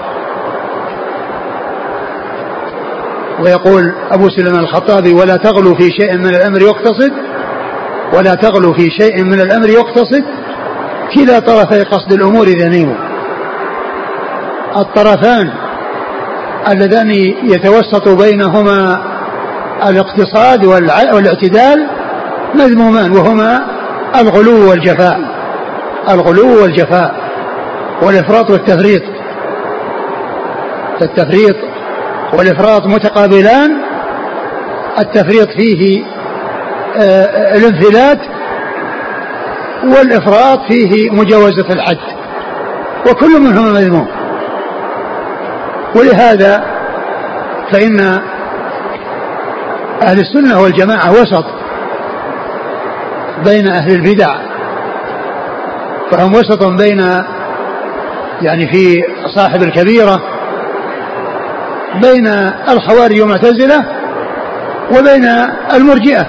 ويقول أبو سليمان الخطابي ولا تغلوا في شيء من الأمر يقتصد ولا تغلوا في شيء من الأمر يقتصد كلا طرفي قصد الأمور ذميم. الطرفان اللذان يتوسط بينهما الاقتصاد والاعتدال مذمومان، وهما الغلو والجفاء الغلو والجفاء والإفراط والتفريط. فالتفريط والإفراط متقابلان، التفريط فيه آه الانفلات، والإفراط فيه مجاوزة الحد، وكل منهما مذموم. ولهذا فإن أهل السنة والجماعة وسط بين أهل البدع، فهم وسط بين يعني في صاحب الكبيرة بين الخوارج والمعتزلة وبين المرجئة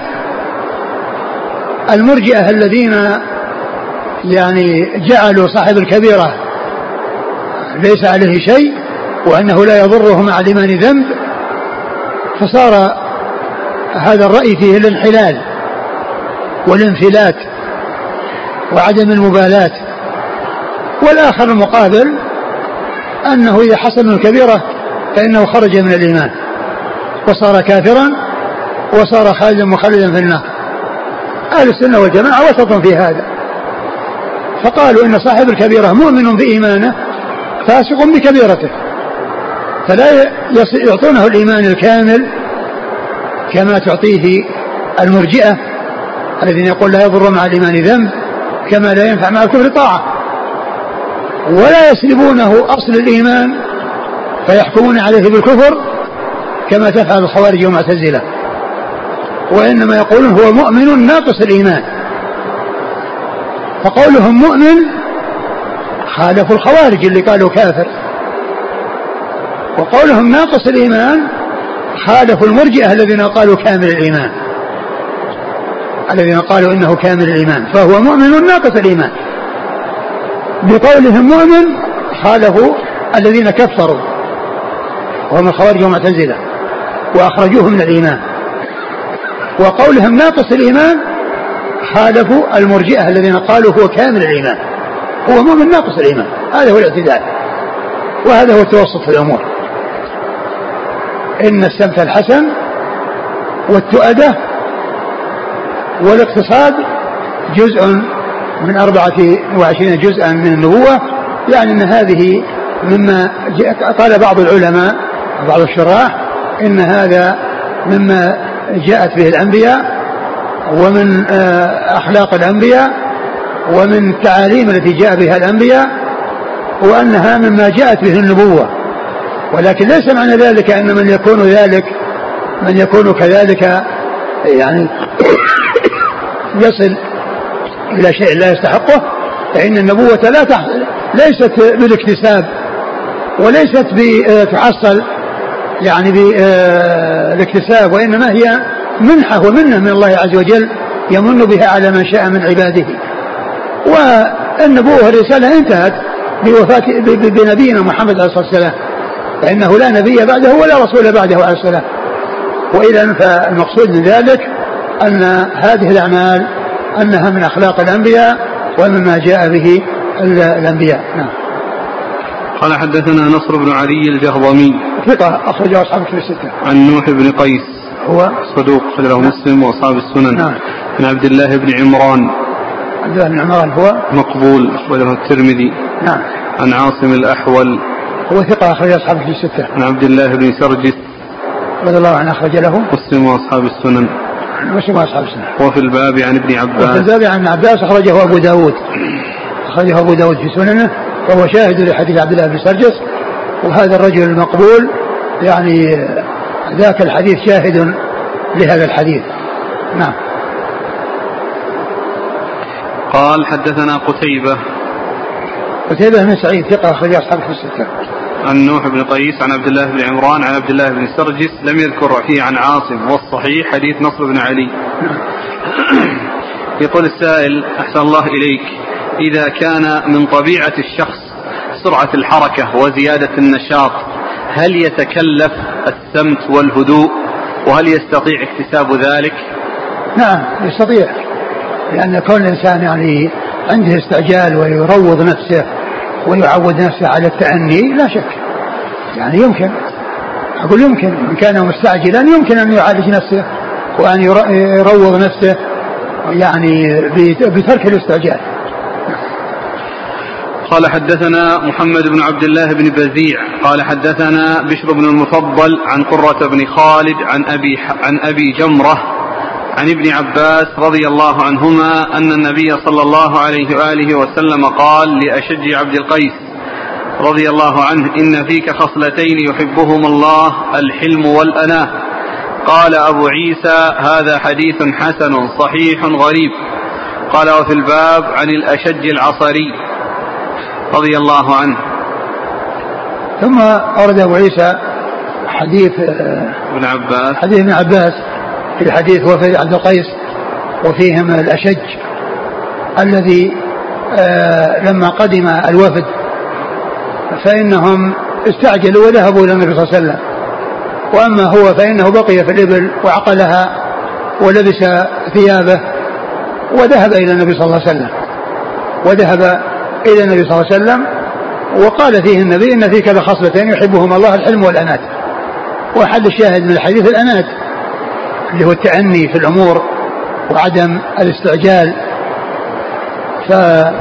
المرجئة الذين يعني جعلوا صاحب الكبيرة ليس عليه شيء وأنه لا يضره مع الإيمان ذنب، فصار هذا الرأي فيه الانحلال والانفلات وعدم المبالاة. والآخر المقابل أنه إذا حصل من الكبيرة فإنه خرج من الإيمان وصار كافرا وصار خالدا مخلدا في النار. أهل السنة والجماعة وسط في هذا، فقالوا إن صاحب الكبيرة مؤمن بإيمانه فاسق بكبيرته، فلا يعطونه الإيمان الكامل كما تعطيه المرجئة الذين يقول لا يضر مع الإيمان ذنب كما لا ينفع مع الكفر طاعة، ولا يسلبونه أصل الإيمان فيحكمون عليه بالكفر كما تفعل الخوارج والمعتزلة، وإنما يقولون هو مؤمن ناقص الإيمان. فقولهم مؤمن خالفوا الخوارج اللي قالوا كافر، وقولهم ناقص الإيمان خالفوا المرجئة الذين قالوا كامل الإيمان الذين قالوا إنه كامل الإيمان، فهو مؤمن ناقص الإيمان. بقولهم مؤمن خالفوا الذين كفروا وهم الخوارج والمعتزلة وأخرجوه من الإيمان، وقولهم ناقص الإيمان خالفوا المرجئة الذين قالوا هو كامل الإيمان، هو مؤمن ناقص الإيمان. هذا هو الاعتدال، وهذا هو التوسط في الأمور. إن السمت الحسن والتؤدة والاقتصاد جزء من أربعة وعشرين جزءا من النبوة، يعني أن هذه مما قال بعض العلماء وبعض الشراح إن هذا مما جاءت به الأنبياء ومن أخلاق الأنبياء ومن التعاليم التي جاء بها الأنبياء، وأنها مما جاءت به النبوة. ولكن ليس معنى ذلك أن من يكون ذلك من يكون كذلك يعني يصل إلى شيء لا يستحقه، فإن النبوة لا تحصل ليست بالاكتساب وليست بتحصل يعني بالاكتساب، وإنما هي منحة ومنة من الله عز وجل يمن بها على من شاء من عباده. والنبوة والرسالة انتهت بوفاة بنبينا محمد عليه الصلاة والسلام، فإنه لا نبي بعده ولا رسول بعده عليه السلام. وإذا فالمقصود من ذلك أن هذه الأعمال أنها من أخلاق الأنبياء ومما جاء به الأنبياء. نعم. قال حدثنا نصر بن علي الجهضمي ثقة أخرجه أصحاب الكتب الستة. عن نوح بن قيس هو صدوق أخرجه مسلم وأصحاب السنن. نعم. عن عبد الله بن عمران عبد الله بن عمران هو مقبول أخرجه الترمذي. نعم. عن عاصم الأحول هو ثقة أخرجه أصحاب الكتب الستة. عن عبد الله بن سرجس رضي الله عنه أخرج له مسلم وأصحاب السنن. مسلم وأصحاب السنن. وفي الباب عن ابن عباس. وفي الباب عن ابن عباس أخرجه أبو داود أخرجه أبو داود في سننه، وهو شاهد لحديث عبد الله بن سرجس. وهذا الرجل المقبول يعني ذاك الحديث شاهد لهذا الحديث. نعم. قال حدثنا قتيبة قتيبة بن سعيد ثقة أخرج أصحاب في الستة. عن نوح بن قيس عن عبد الله بن عمران عن عبد الله بن سرجس لم يذكر فيه عن عاصم، والصحيح حديث نصر بن علي. يقول السائل أحسن الله إليك، إذا كان من طبيعة الشخص سرعة الحركة وزيادة النشاط، هل يتكلف السمت والهدوء، وهل يستطيع اكتساب ذلك؟ نعم يستطيع، لأن كون الإنسان يعني عنده استعجال ويروض نفسه ويعود نفسه على التأني لا شك، يعني يمكن أقول يمكن إن كان مستعجلا يمكن أن يعالج نفسه وأن يروض نفسه يعني بترك الاستعجال. قال حدثنا محمد بن عبد الله بن بزيع قال حدثنا بشر بن المفضل عن قرة بن خالد عن أبي, عن أبي جمرة عن ابن عباس رضي الله عنهما أن النبي صلى الله عليه وآله وسلم قال لأشج عبد القيس رضي الله عنه: إن فيك خصلتين يحبهما الله، الحلم والأناة. قال أبو عيسى: هذا حديث حسن صحيح غريب. قال: وفي الباب عن الأشج العصري رضي الله عنه. ثم أورد أبو عيسى حديث ابن عباس حديث ابن عباس في حديث وفي عبد القيس وفيهم الأشج الذي لما قدم الوفد فإنهم استعجلوا وذهبوا إلى النبي صلى الله عليه وسلم، وأما هو فإنه بقي في الإبل وعقلها ولبس ثيابه وذهب إلى النبي صلى الله عليه وسلم وذهب إلى النبي صلى الله عليه وسلم وقال فيه النبي: إن فيك لخصلتين يحبهما الله، الحلم والأنات. وحد الشاهد من الحديث الأنات اللي هو التأني في الأمور وعدم الاستعجال. ف...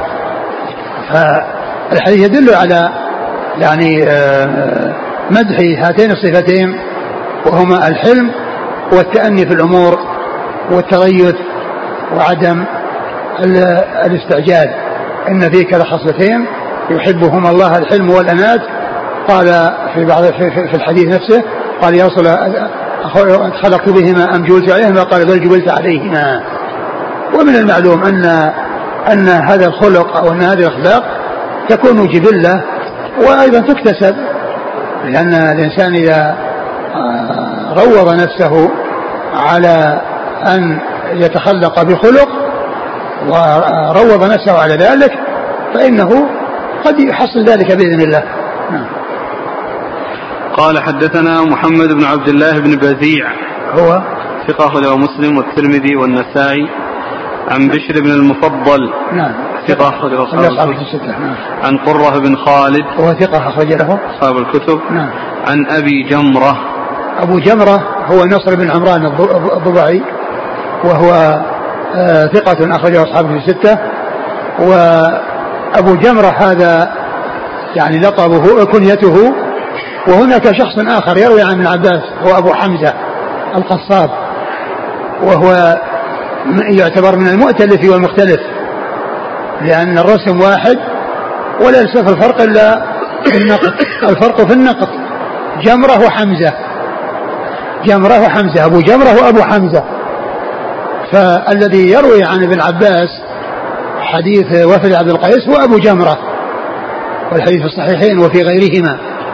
فالحديث يدل على يعني مدح هاتين الصفتين، وهما الحلم والتأني في الأمور والتغيث وعدم الاستعجال. إن فيك لخصلتين يحبهما الله، الحلم والأنات. قال في بعض في الحديث نفسه قال: يا رسول الله خلقت بهما أم جبلت عليهما؟ قال: بل جبلت عليهما. ومن المعلوم أن أن هذا الخلق أو أن هذه الأخلاق تكون جبلة وأيضا تكتسب، لأن الإنسان إذا روض نفسه على أن يتخلق بخلق وروض نفسه على ذلك فإنه قد يحصل ذلك بإذن الله. نعم. قال حدثنا محمد بن عبد الله بن بزيع هو ثقة أخرجه مسلم والترمذي والنسائي. عن بشر بن المفضل نعم ثقة أخرجه أصحاب الكتب. نعم. عن قرة بن خالد هو ثقة أخرج له أصحاب الكتب. نعم. عن أبي جمرة أبو جمرة هو نصر بن عمران الضبعي، وهو آه ثقة أخرجه أصحاب الستة. وأبو جمرة هذا يعني لقبه كنيته. وهناك شخص آخر يروي عن ابن عباس هو أبو حمزة القصاب، وهو يعتبر من المؤتلف والمختلف، لأن الرسم واحد ولا يلسف الفرق إلا النقط، الفرق في النقط. جمرة وحمزة، جمرة وحمزة، أبو جمرة وأبو حمزة. فالذي يروي عن ابن عباس حديث وفد عبد القيس هو أبو جمرة، والحديث في الصحيحين وفي غيرهما.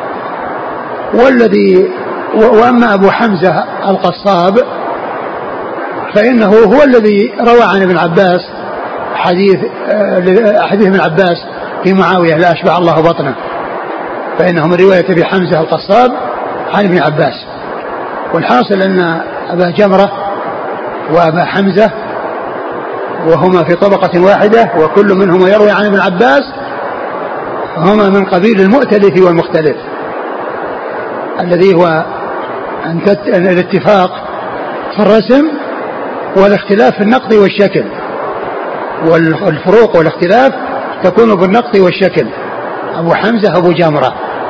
والذي وأما أبو حمزة القصاب فإنه هو الذي روى عن ابن عباس حديث حديث ابن عباس في معاوية لا أشبع الله بطنه، فإنه من رواية أبي حمزة القصاب عن ابن عباس. والحاصل أن أبا جمرة وأبا حمزة وهما في طبقة واحدة، وكل منهما يروي عن ابن عباس، هما من قبيل المؤتلف والمختلف، الذي هو الاتفاق في الرسم والاختلاف في النقط والشكل، والفروق والاختلاف تكون بالنقط والشكل. أبو حمزة أبو جمرة.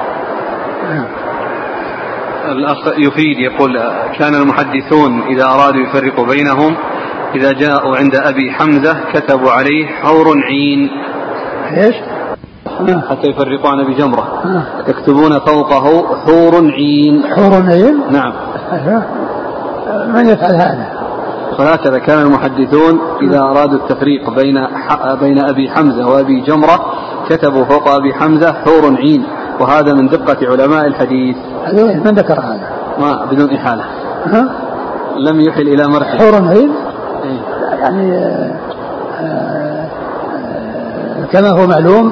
الأخ يفيد يقول كان المحدثون إذا أرادوا يفرقوا بينهم إذا جاءوا عند أبي حمزة كتبوا عليه حور عين. إيش؟ حتى يفرقوا عن أبي جمرة يكتبون فوقه حور عين. حور عين؟ نعم. من يفعل هذا؟ فهكذا كان المحدثون إذا أرادوا التفريق بين بين أبي حمزة وأبي جمرة كتبوا فوق أبي حمزة حور عين، وهذا من دقة علماء الحديث. من ذكر هذا؟ ما بدون إحالة. ها؟ لم يحل إلى مرحل. حور عين؟ إيه؟ يعني آآ آآ كما هو معلوم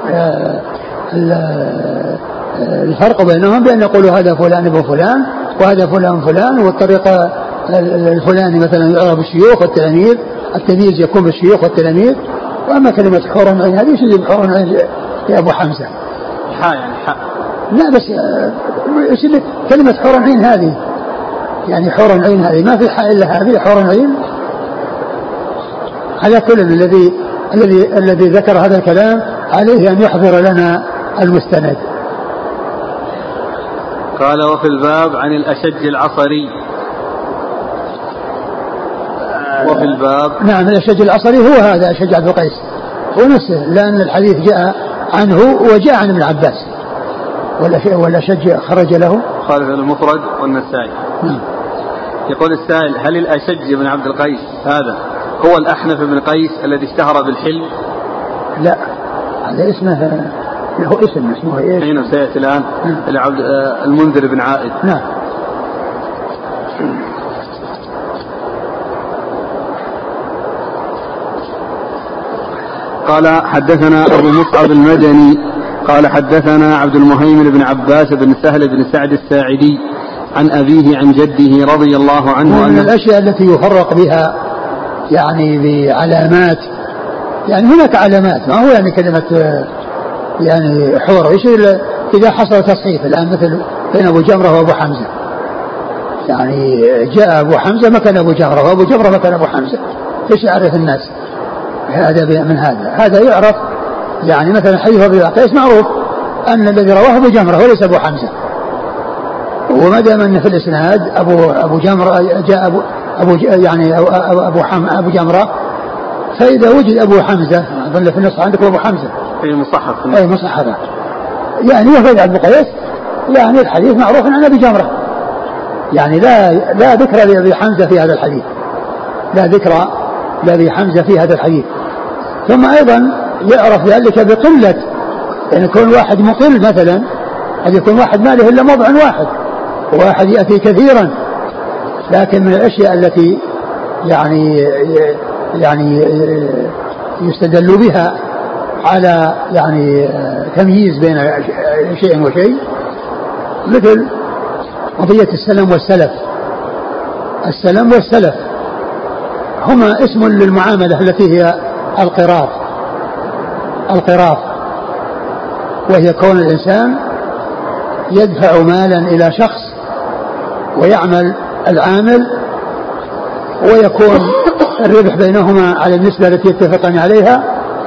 الفرق بينهم بأن يقولوا هذا فلان ابن فلان وهذا فلان فلان، والطريقة الفلاني مثلا يعرف بالشيوخ والتلاميذ، التمييز يكون بالشيوخ والتلاميذ. وأما كلمة حور عين هذه يجب حور عين في أبو حمزة. حاء يعني حاء. لا بس ايش اللي كلمة حور عين هذه؟ يعني حور عين هذه ما في حاء إلا هذه حور عين. على كل الذي الذي الذي ذكر هذا الكلام عليه أن يحضر لنا المستند. قال وفي الباب عن الأشج العصري. وفي الباب نعم الأشج العصري هو هذا أشج عبد القيس هو نفسه، لأن الحديث جاء عنه وجاء عن ابن عباس. والأشج خرج له خالف المفرد والنسائي. نعم. يقول السائل هل الأشج بن عبد القيس هذا هو الأحنف بن قيس الذي اشتهر بالحلم؟ لا هذا اسمه له اسم اسمه ايش؟ حين سيأتي الآن. نعم. المنذر بن عائد. نعم. قال حدثنا أبو مصعب المدني قال حدثنا عبد المهيمن بن عباس بن سهل بن سعد الساعدي عن أبيه عن جده رضي الله عنه. من الأشياء التي يفرق بها يعني بعلامات، يعني هناك علامات ما هو يعني كلمة يعني حور ايش إذا حصل تصحيف الآن مثل بين أبو جمرة وأبو حمزة، يعني جاء أبو حمزة مكان أبو جمرة وأبو جمرة مكان أبو حمزة، ايش يعرف الناس هذا من هذا؟ هذا يعرف يعني مثلا حديث أبي قيس معروف أن الذي رواه أبو جمرة وليس أبو حمزة، وما دام أن في الإسناد أبو أبو جمرة جاء أبو أبو يعني أبو أبو, حم أبو جمرة، فإذا وجد أبو حمزة أظن في النص عندك أبو حمزة أي مصحف أي مصحف يعني وفد عبد القيس، يعني الحديث معروف عن أبي جمرة، يعني لا لا ذكر لأبي حمزة في هذا الحديث، لا ذكر لأبي حمزة في هذا الحديث. ثم أيضا يعرف ذلك بقلة، يعني يكون واحد مقل مثلا قد يكون واحد ما له إلا موضع واحد وواحد يأتي كثيرا، لكن من الأشياء التي يعني يعني يستدل بها على يعني تمييز بين شيء وشيء مثل قضية السلم والسلف. السلم والسلف هما اسم للمعاملة التي هي القراض، القراض وهي كون الإنسان يدفع مالا إلى شخص ويعمل العامل ويكون الربح بينهما على النسبة التي يتفقان عليها،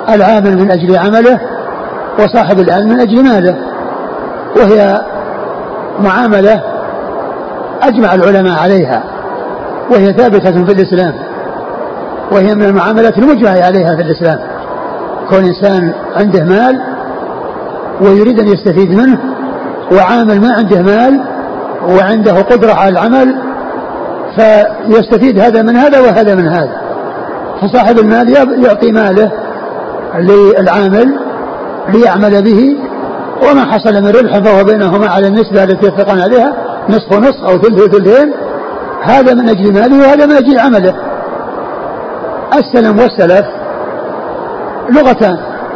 العامل من أجل عمله وصاحب العلم من أجل ماله، وهي معاملة أجمع العلماء عليها، وهي ثابتة في الإسلام، وهي من المعاملات المجمع عليها في الإسلام. كون إنسان عنده مال ويريد أن يستفيد منه، وعامل ما عنده مال وعنده قدرة على العمل، فيستفيد هذا من هذا وهذا من هذا. فصاحب المال يعطي ماله للعامل ليعمل به، وما حصل من ربح فهو بينهما على النسبة التي يتفقون عليها، نصف ونصف أو ثلث وثلثين، هذا من أجل ماله وهذا من أجل عمله. السلم والسلف لغتان،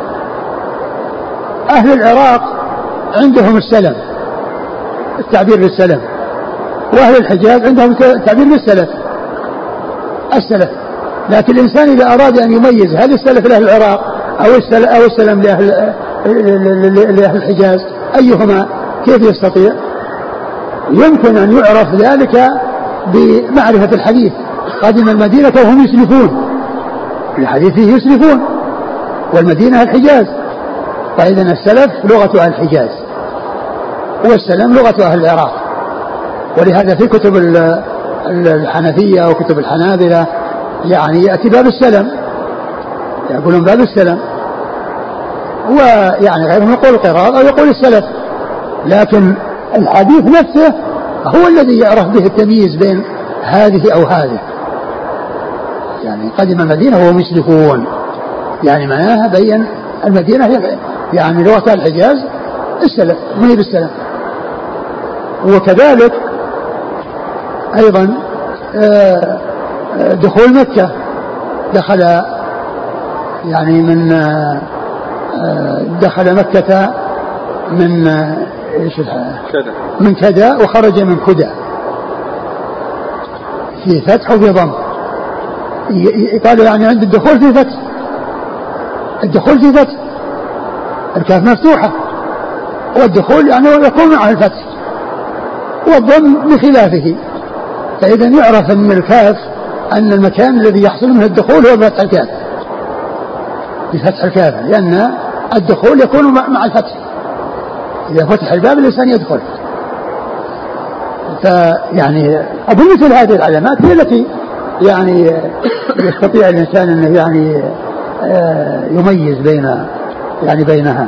أهل العراق عندهم السلم التعبير بالسلم، وأهل الحجاز عندهم التعبير بالسلف السلف. لكن الإنسان إذا أراد أن يميز هل السلف لأهل العراق أو السلم, أو السلم لأهل, لأهل الحجاز أيهما، كيف يستطيع؟ يمكن أن يعرف ذلك بمعرفة الحديث: قدم المدينة وهم يسلفون، في حديثه يسلفون، والمدينة الحجاز. فإذا السلف لغة أهل الحجاز والسلم لغة أهل العراق. ولهذا في كتب الحنفية وكتب الحنابلة يعني يأتي باب السلم، يقولون باب السلم، ويعني غيرهم يقول القراء أو يقول السلف. لكن الحديث نفسه هو الذي يعرف به التمييز بين هذه أو هذه. يعني قدم المدينة وهم يسلفون، يعني معناها بين المدينة يعني لغة الحجاز السلف ما هي بالسلم. وكذلك أيضا دخول مكة، دخل يعني من دخل مكة من ايش من كذا وخرج من كذا، في فتح وفي ضم. قالوا يعني عند الدخول في فتح، الدخول في فتح، الكاف مفتوحة، والدخول يعني يكون مع الفتح، والضم بخلافه. فإذا يعرف أن الكاف أن المكان الذي يحصل منه الدخول هو بفتح الكاف، بفتح الكاف، لأن الدخول يكون مع الفتح. إذا فتح الباب الإنسان يدخل. فيعني أظن مثل هذه العلامات هي التي يعني يستطيع الإنسان أنه يعني يميز بين يعني بينها.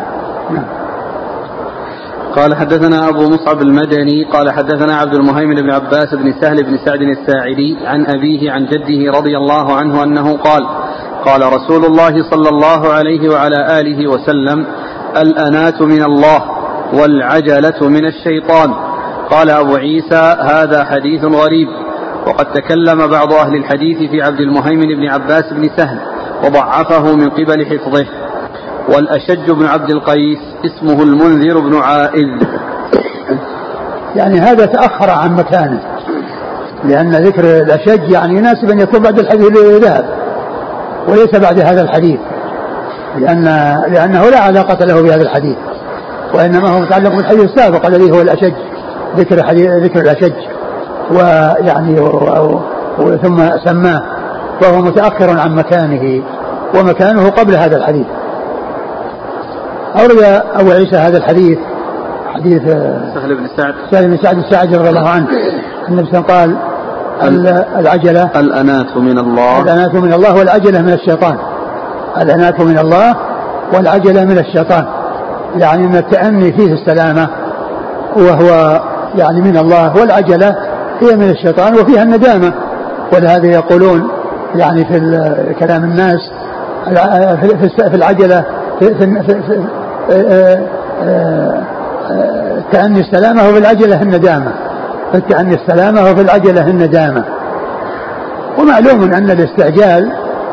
قال حدثنا أبو مصعب المدني قال حدثنا عبد المهيمن بن عباس بن سهل بن سعد الساعدي عن أبيه عن جده رضي الله عنه أنه قال: قال رسول الله صلى الله عليه وعلى آله وسلم: الأنات من الله والعجلة من الشيطان. قال أبو عيسى: هذا حديث غريب. وقد تكلم بعض أهل الحديث في عبد المهيمن بن عباس بن سهل وضعفه من قبل حفظه. والأشج بن عبد القيس اسمه المنذر بن عائذ. يعني هذا تأخر عن مكانه، لأن ذكر الأشج يعني يناسب أن يكون بعد الحديث الذي ذهب، وليس بعد هذا الحديث، لأن لأنه لا علاقة له بهذا الحديث، وإنما هو متعلق بالحديث السابق الذي هو الأشج، ذكر حديث ذكر الأشج، ويعني و... و... ثم سماه، فهو متأخر عن مكانه، ومكانه قبل هذا الحديث. أورد أبو عيسى هذا الحديث، حديث سهل بن سعد سهل بن سعد الساعدي رضي الله عنه، النبي قال: العجلة الأنات من الله الأنات من الله والعجلة من الشيطان. الأنات من الله والعجلة من الشيطان، يعني أن التأني فيه السلامة وهو يعني من الله، والعجلة هي من الشيطان وفيها الندامة. ولهذا يقولون يعني في كلام الناس في العجلة في في في التأني السلامة وفي العجلة الندامة، التأني السلامة وفي العجلة الندامة. ومعلوم أن الاستعجال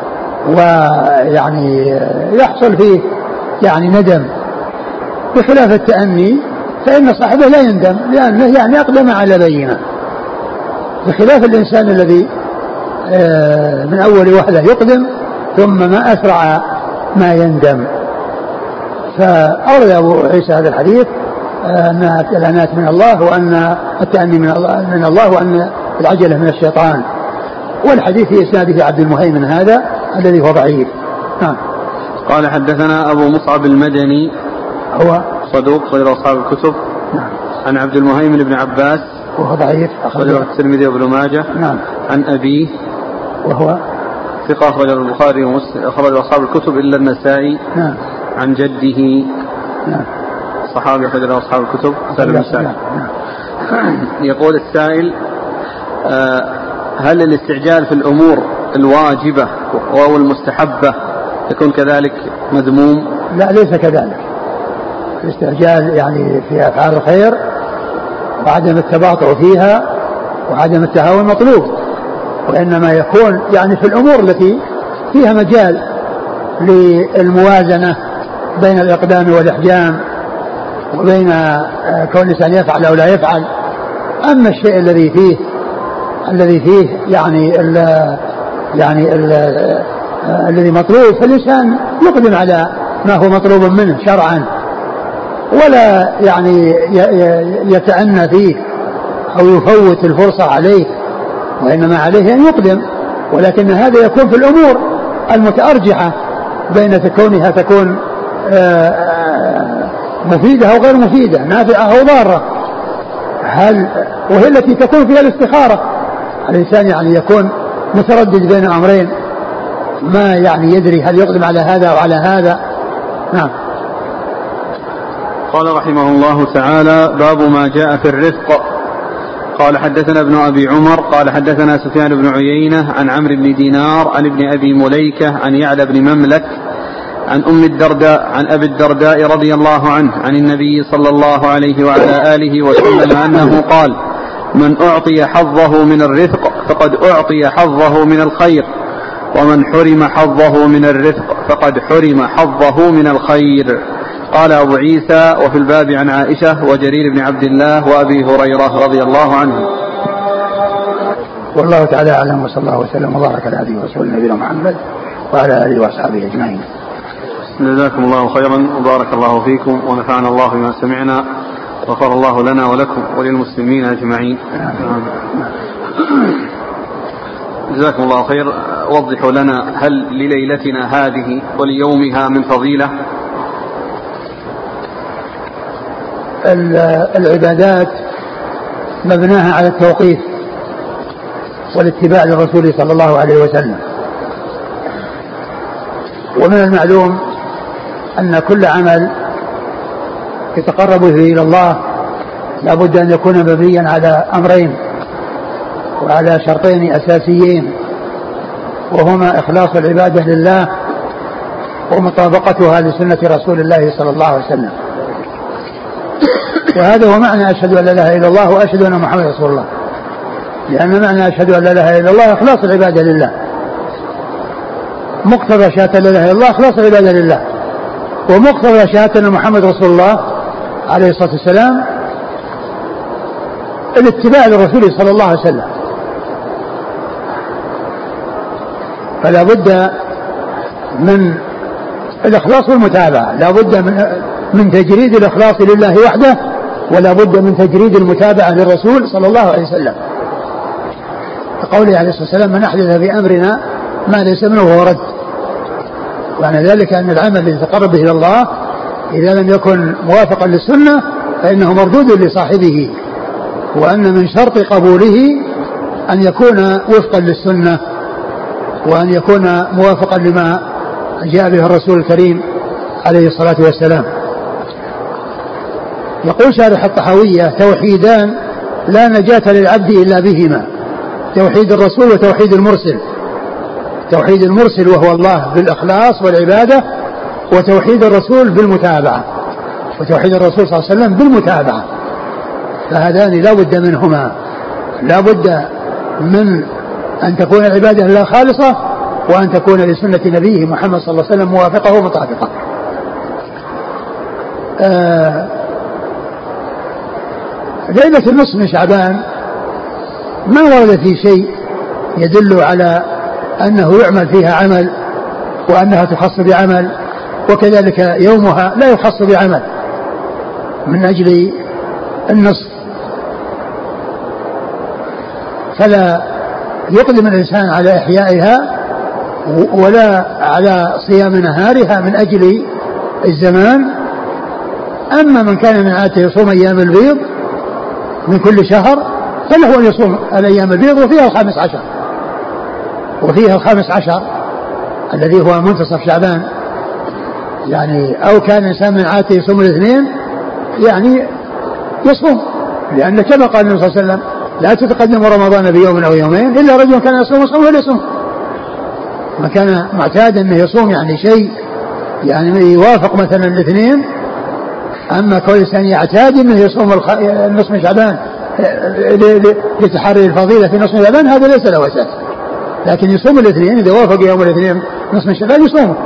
ويعني يحصل فيه يعني ندم، بخلاف التأني فإن صاحبه لا يندم، لأنه يعني أقدم على بينه، بخلاف الإنسان الذي من أول وهلة يقدم ثم ما أسرع ما يندم. فأورد أبو عيسى هذا الحديث أن الأنات من الله وأن التأني من الله, من الله وأن العجلة من الشيطان. والحديث في إسناده عبد المهيمن هذا الذي هو ضعيف. نعم. قال حدثنا أبو مصعب المدني هو صدوق خرج أصحاب الكتب. نعم. عن عبد المهيمن بن عباس وهو ضعيف أخرجه الترمذي وابن ماجه. نعم. عن أبيه وهو ثقة أخرج البخاري ومسلم أخرج أصحاب الكتب إلا النسائي. نعم. عن جده نعم. صحابي أخرج أصحاب الكتب سالم السائل. نعم. يقول السائل هل الاستعجال في الأمور الواجبة أو المستحبة يكون كذلك مذموم؟ لا ليس كذلك. الاستعجال يعني في أفعال الخير وعدم التباطؤ فيها وعدم التهاون مطلوب، وإنما يكون يعني في الأمور التي فيها مجال للموازنة بين الإقدام والإحجام وبين كون الإنسان يفعل أو لا يفعل. أما الشيء الذي فيه الذي فيه يعني ال يعني ال الذي مطلوب فالإنسان يقدم على ما هو مطلوب منه شرعا ولا يعني يتعنى فيه أو يفوت الفرصة عليه، وإنما عليه أن يقدم، ولكن هذا يكون في الأمور المتأرجحة بين كونها تكون مفيدة أو غير مفيدة، نافعة أو ضارة، هل وهي التي تكون فيها الاستخارة. الإنسان يعني يكون متردد بين أمرين ما يعني يدري هل يقدم على هذا أو على هذا. نعم. قال رحمه الله تعالى باب ما جاء في الرفق. قال حدثنا ابن أبي عمر قال حدثنا سفيان بن عيينة عن عمرو بن دينار عن ابن أبي مليكة عن يعلى بن مملك عن أم الدرداء عن أبي الدرداء رضي الله عنه عن النبي صلى الله عليه وعلى آله وسلم أنه قال من أعطي حظه من الرفق فقد أعطي حظه من الخير، ومن حرم حظه من الرفق فقد حرم حظه من الخير. قال أبو عيسى وفي الباب عن عائشة وجرير بن عبد الله وأبي هريرة رضي الله عنه. والله تعالى أعلم، وصلى الله وسلم وبارك على عبده ورسوله نبينا محمد وعلى آله وأصحابه أجمعين. جزاكم الله خيرا وبارك الله فيكم ونفعنا الله بما سمعنا وغفر الله لنا ولكم وللمسلمين أجمعين. جزاكم الله خير. وضحوا لنا هل لليلتنا هذه وليومها من فضيلة؟ العبادات مبناها على التوقيف والاتباع للرسول صلى الله عليه وسلم، ومن المعلوم أن كل عمل يتقرب به إلى الله لابد أن يكون مبنيا على أمرين وعلى شرطين أساسيين، وهما إخلاص العبادة لله ومطابقتها لسنة رسول الله صلى الله عليه وسلم. وهذا هو معنى أشهد أن لا إله إلا الله وأشهد أن محمد رسول الله، لأن معنى أشهد أن لا إله إلا الله إخلاص العبادة لله، مقتضى شهادة لا إله إلا الله إخلاص العبادة لله، ومقتضى شهادة أن محمد رسول الله عليه الصلاة والسلام الاتباع للرسول صلى الله عليه وسلم. فلا بد من الإخلاص والمتابعة، لا بد من من تجريد الإخلاص لله وحده، ولا بد من تجريد المتابعة للرسول صلى الله عليه وسلم، كقوله عليه الصلاة والسلام من أحدث في أمرنا ما ليس منه وهو رد. وعن ذلك أن العمل الذي يتقرب به إلى الله إذا لم يكن موافقا للسنة فإنه مردود لصاحبه، وأن من شرط قبوله أن يكون وفقا للسنة وأن يكون موافقا لما جاء به الرسول الكريم عليه الصلاة والسلام. يقول شارح الطحاوية توحيدان لا نجاة للعبد إلا بهما، توحيد الرسول وتوحيد المرسل. توحيد المرسل وهو الله بالإخلاص والعبادة، وتوحيد الرسول بالمتابعة، وتوحيد الرسول صلى الله عليه وسلم بالمتابعة. فهذان لا بد منهما، لا بد من أن تكون العبادة لله خالصة، وأن تكون لسنة نبيه محمد صلى الله عليه وسلم موافقة ومطابقة. آه ليلة النصف من شعبان ما ورد في شيء يدل على أنه يعمل فيها عمل وأنها تخص بعمل، وكذلك يومها لا يخص بعمل من أجل النصف، فلا يقدم الإنسان على إحيائها ولا على صيام نهارها من أجل الزمان. أما من كان من عادته يصوم أيام البيض من كل شهر فله أن يصوم الأيام البيض وفيها الخامس عشر وفيها الخامس عشر الذي هو منتصف شعبان يعني، أو كان إنسان من عادته يصوم الاثنين يعني يصوم، لأن كما قال النبي صلى الله عليه وسلم لا تتقدم رمضان بيوم أو يومين إلا رجل كان يصوم صوم ولا يصوم. ما كان معتاد أنه يصوم يعني شيء يعني يوافق مثلا الاثنين. أما كل إنسان يعتاد أنه يصوم النصف من شعبان لتحري الفضيلة في نصف شعبان هذا ليس له أساس، لكن يصوم الاثنين إذا وافق يوم الاثنين نصف من شعبان يصومه،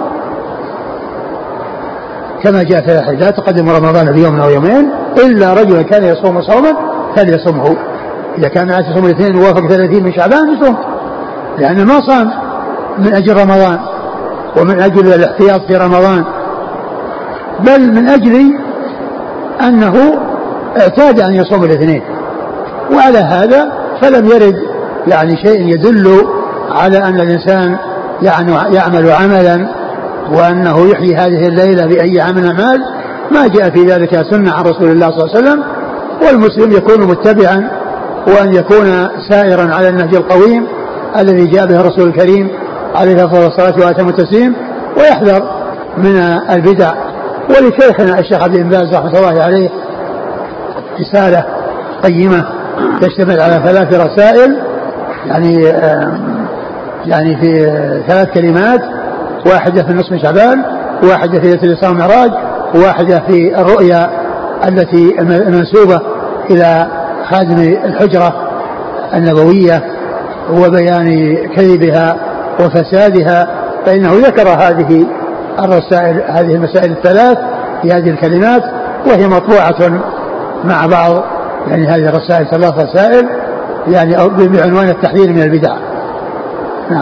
كما جاء في الحديث لا تقدم رمضان بيوم أو يومين إلا رجل كان يصوم صوما فليصومه. إذا كان عاد يصوم الاثنين ووافق ثلاثين من شعبان يصوم، لأنه ما صام من أجل رمضان ومن أجل الاحتياط في رمضان، بل من أجل أنه اعتاد أن يصوم الاثنين. وعلى هذا فلم يرد يعني شيء يدل على أن الإنسان يعني يعمل عملا وأنه يحيي هذه الليلة بأي عمل أعمال، ما جاء في ذلك سنة عن رسول الله صلى الله عليه وسلم. والمسلم يكون متبعا وأن يكون سائرا على النهج القويم الذي جاء به الرسول الكريم عليه أفضل الصلاة وأتم التسليم، ويحذر من البدع. ولشيخنا الشيخ عبد الباز رحمة الله عليه رسالة قيمة تشتمل على ثلاث رسائل يعني يعني في ثلاث كلمات، واحدة في النصف من شعبان، واحدة في ليلة الإسراء والمعراج، وواحدة في الرؤيا التي المنسوبة إلى خادم الحجرة النبوية وبيان كذبها وفسادها. فإنه ذكر هذه الرسائل هذه المسائل الثلاث في هذه الكلمات، وهي مطبوعة مع بعض يعني هذه الرسائل ثلاث رسائل يعني بعنوان التحذير من البدع. نعم.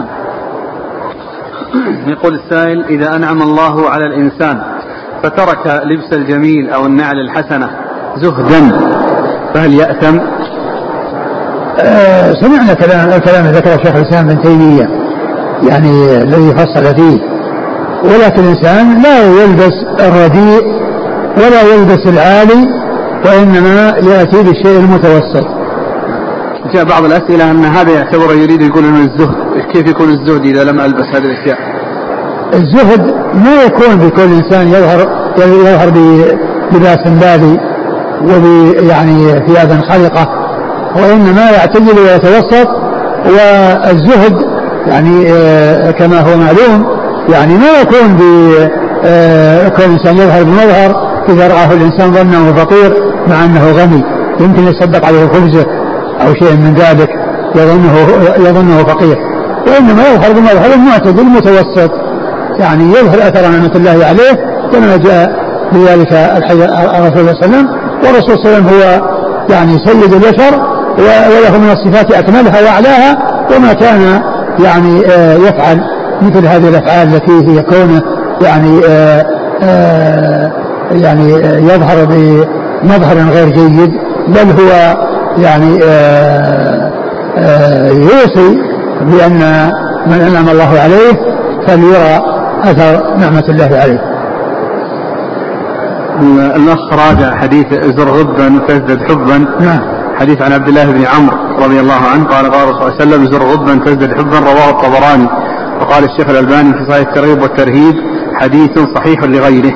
يقول السائل: إذا أنعم الله على الإنسان فترك لبس الجميل أو النعل الحسنة زهدا فهل يأثم؟ آه سمعنا كلام الكلام ذكر الشيخ الإسلام بن تيمية يعني الذي فصل فيه، ولكن الإنسان لا يلبس الرديء ولا يلبس العالي، وإنما يأتي بالشيء المتوسط. جاء بعض الأسئلة أن هذا يعتبر يريد يقول أنه الزهد، كيف يكون الزهد إذا لم ألبس هذه الأشياء؟ الزهد ما يكون بكل إنسان يظهر يظهر بلباس بادي ويعني ثيابا خلقة، وإنما يعتدل ويتوسط. والزهد يعني آه كما هو معلوم يعني ما يكون بكل إنسان يظهر بمظهر إذا رآه الإنسان ظنه فقير مع أنه غني يمكن يصدق عليه خبزه أو شيء من ذلك يظنه, يظنه فقير، وإنما يظهر بمظهر المعتدل المتوسط يعني يظهر أثر نعمة الله عليه كما جاء بذلك الرسول صلى الله عليه وسلم. والرسول صلى الله عليه وسلم هو يعني سيد البشر وله من الصفات أكملها وأعلاها، وما كان يعني يفعل مثل هذه الأفعال التي هي كونه يعني آآ آآ يعني يظهر بمظهر غير جيد، بل هو يعني آآ آآ يوصي بأن من أنعم الله عليه فليرى أثر نعمة الله عليه. الأخ راجع حديث زر غبا تزدد حبا. نعم. حديث عن عبد الله بن عمرو رضي الله عنه قال قال صلى الله عليه وسلم: زر غبا تزدد حبا، رواه الطبراني. وقال الشيخ الألباني في صحيح الترغيب والترهيب: حديث صحيح لغيره.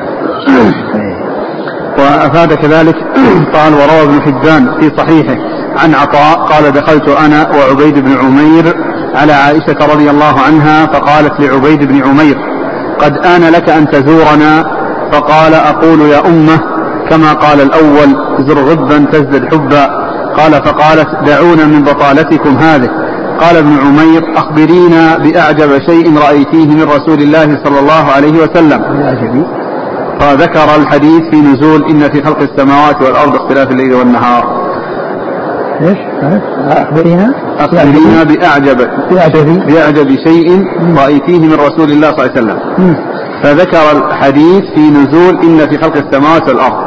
وأفاد كذلك قال: وروى ابن حبان في صحيحه عن عطاء قال: دخلت أنا وعبيد بن عمير على عائشة رضي الله عنها فقالت لعبيد بن عمير: قد آن لك أن تزورنا. فقال: أقول يا أمه كما قال الأول: زر غبا تزدد حبا. قال: فقالت: دعونا من بطالتكم هذه. قال ابن عمير: أخبرينا بأعجب شيء رأيتيه من رسول الله صلى الله عليه وسلم. فذكر الحديث في نزول إن في خلق السماوات والأرض اختلاف الليل والنهار. إيش؟ أخبرينا أخبرينا بأعجب بأعجب, بأعجب شيء رأيتيه من رسول الله صلى الله عليه وسلم. فذكر الحديث في نزول إن في خلق السماوات والأرض.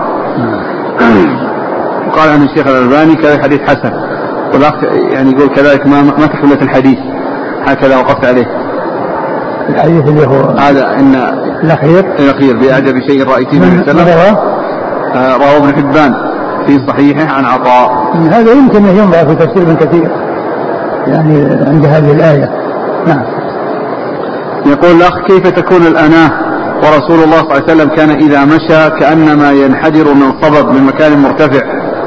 وقال عن الشيخ الألباني كذلك حديث حسن، والأخ يعني يقول كذلك ما ما تكملة الحديث هكذا وقفت عليه. الحديث اللي هو هذا إن الأخير الأخير بأعجب شيء رأيته من السلف رواه ابن حبان في صحيحه عن عطاء. هذا يمكن أن ينظر في تفسير ابن كثير يعني عند هذه الآية. نعم. يقول الأخ كيف تكون الأناة ورسول الله صلى الله عليه وسلم كان إذا مشى كأنما ينحدر من صبب من مكان مرتفع؟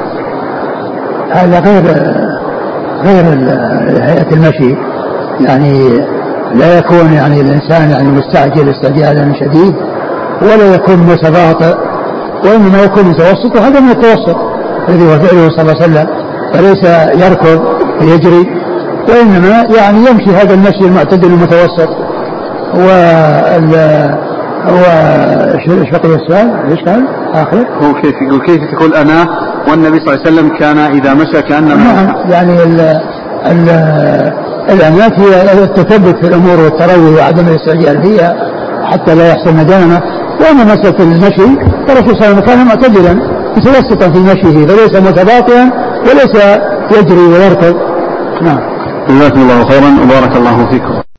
هذا غير غير هيئة المشي، يعني لا يكون يعني الإنسان يعني مستعجل استعجالا شديد ولا يكون متباطئ، وإنما يكون متوسط، وهذا من التوسط الذي هو فعله صلى الله عليه وسلم، فليس يركض ويجري، وإنما يعني يمشي هذا المشي المعتدل المتوسط. وال هو ايش بقي السؤال؟ ايش قال آخر؟ هو كيف يقول كيف تكون أنا والنبي صلى الله عليه وسلم كان إذا مشى كأنما نعم. يعني ال ال الأنات هي التثبت في الأمور والتروي وعدم الاستعجال فيها حتى لا يحصل ندامة. وأما مسألة المشي فالرسول صلى الله عليه وسلم كان معتدلا متوسطا في مشيه، فليس متباطئا وليس يجري ويركض. نعم. جزاكم الله خيرا وبارك الله فيكم.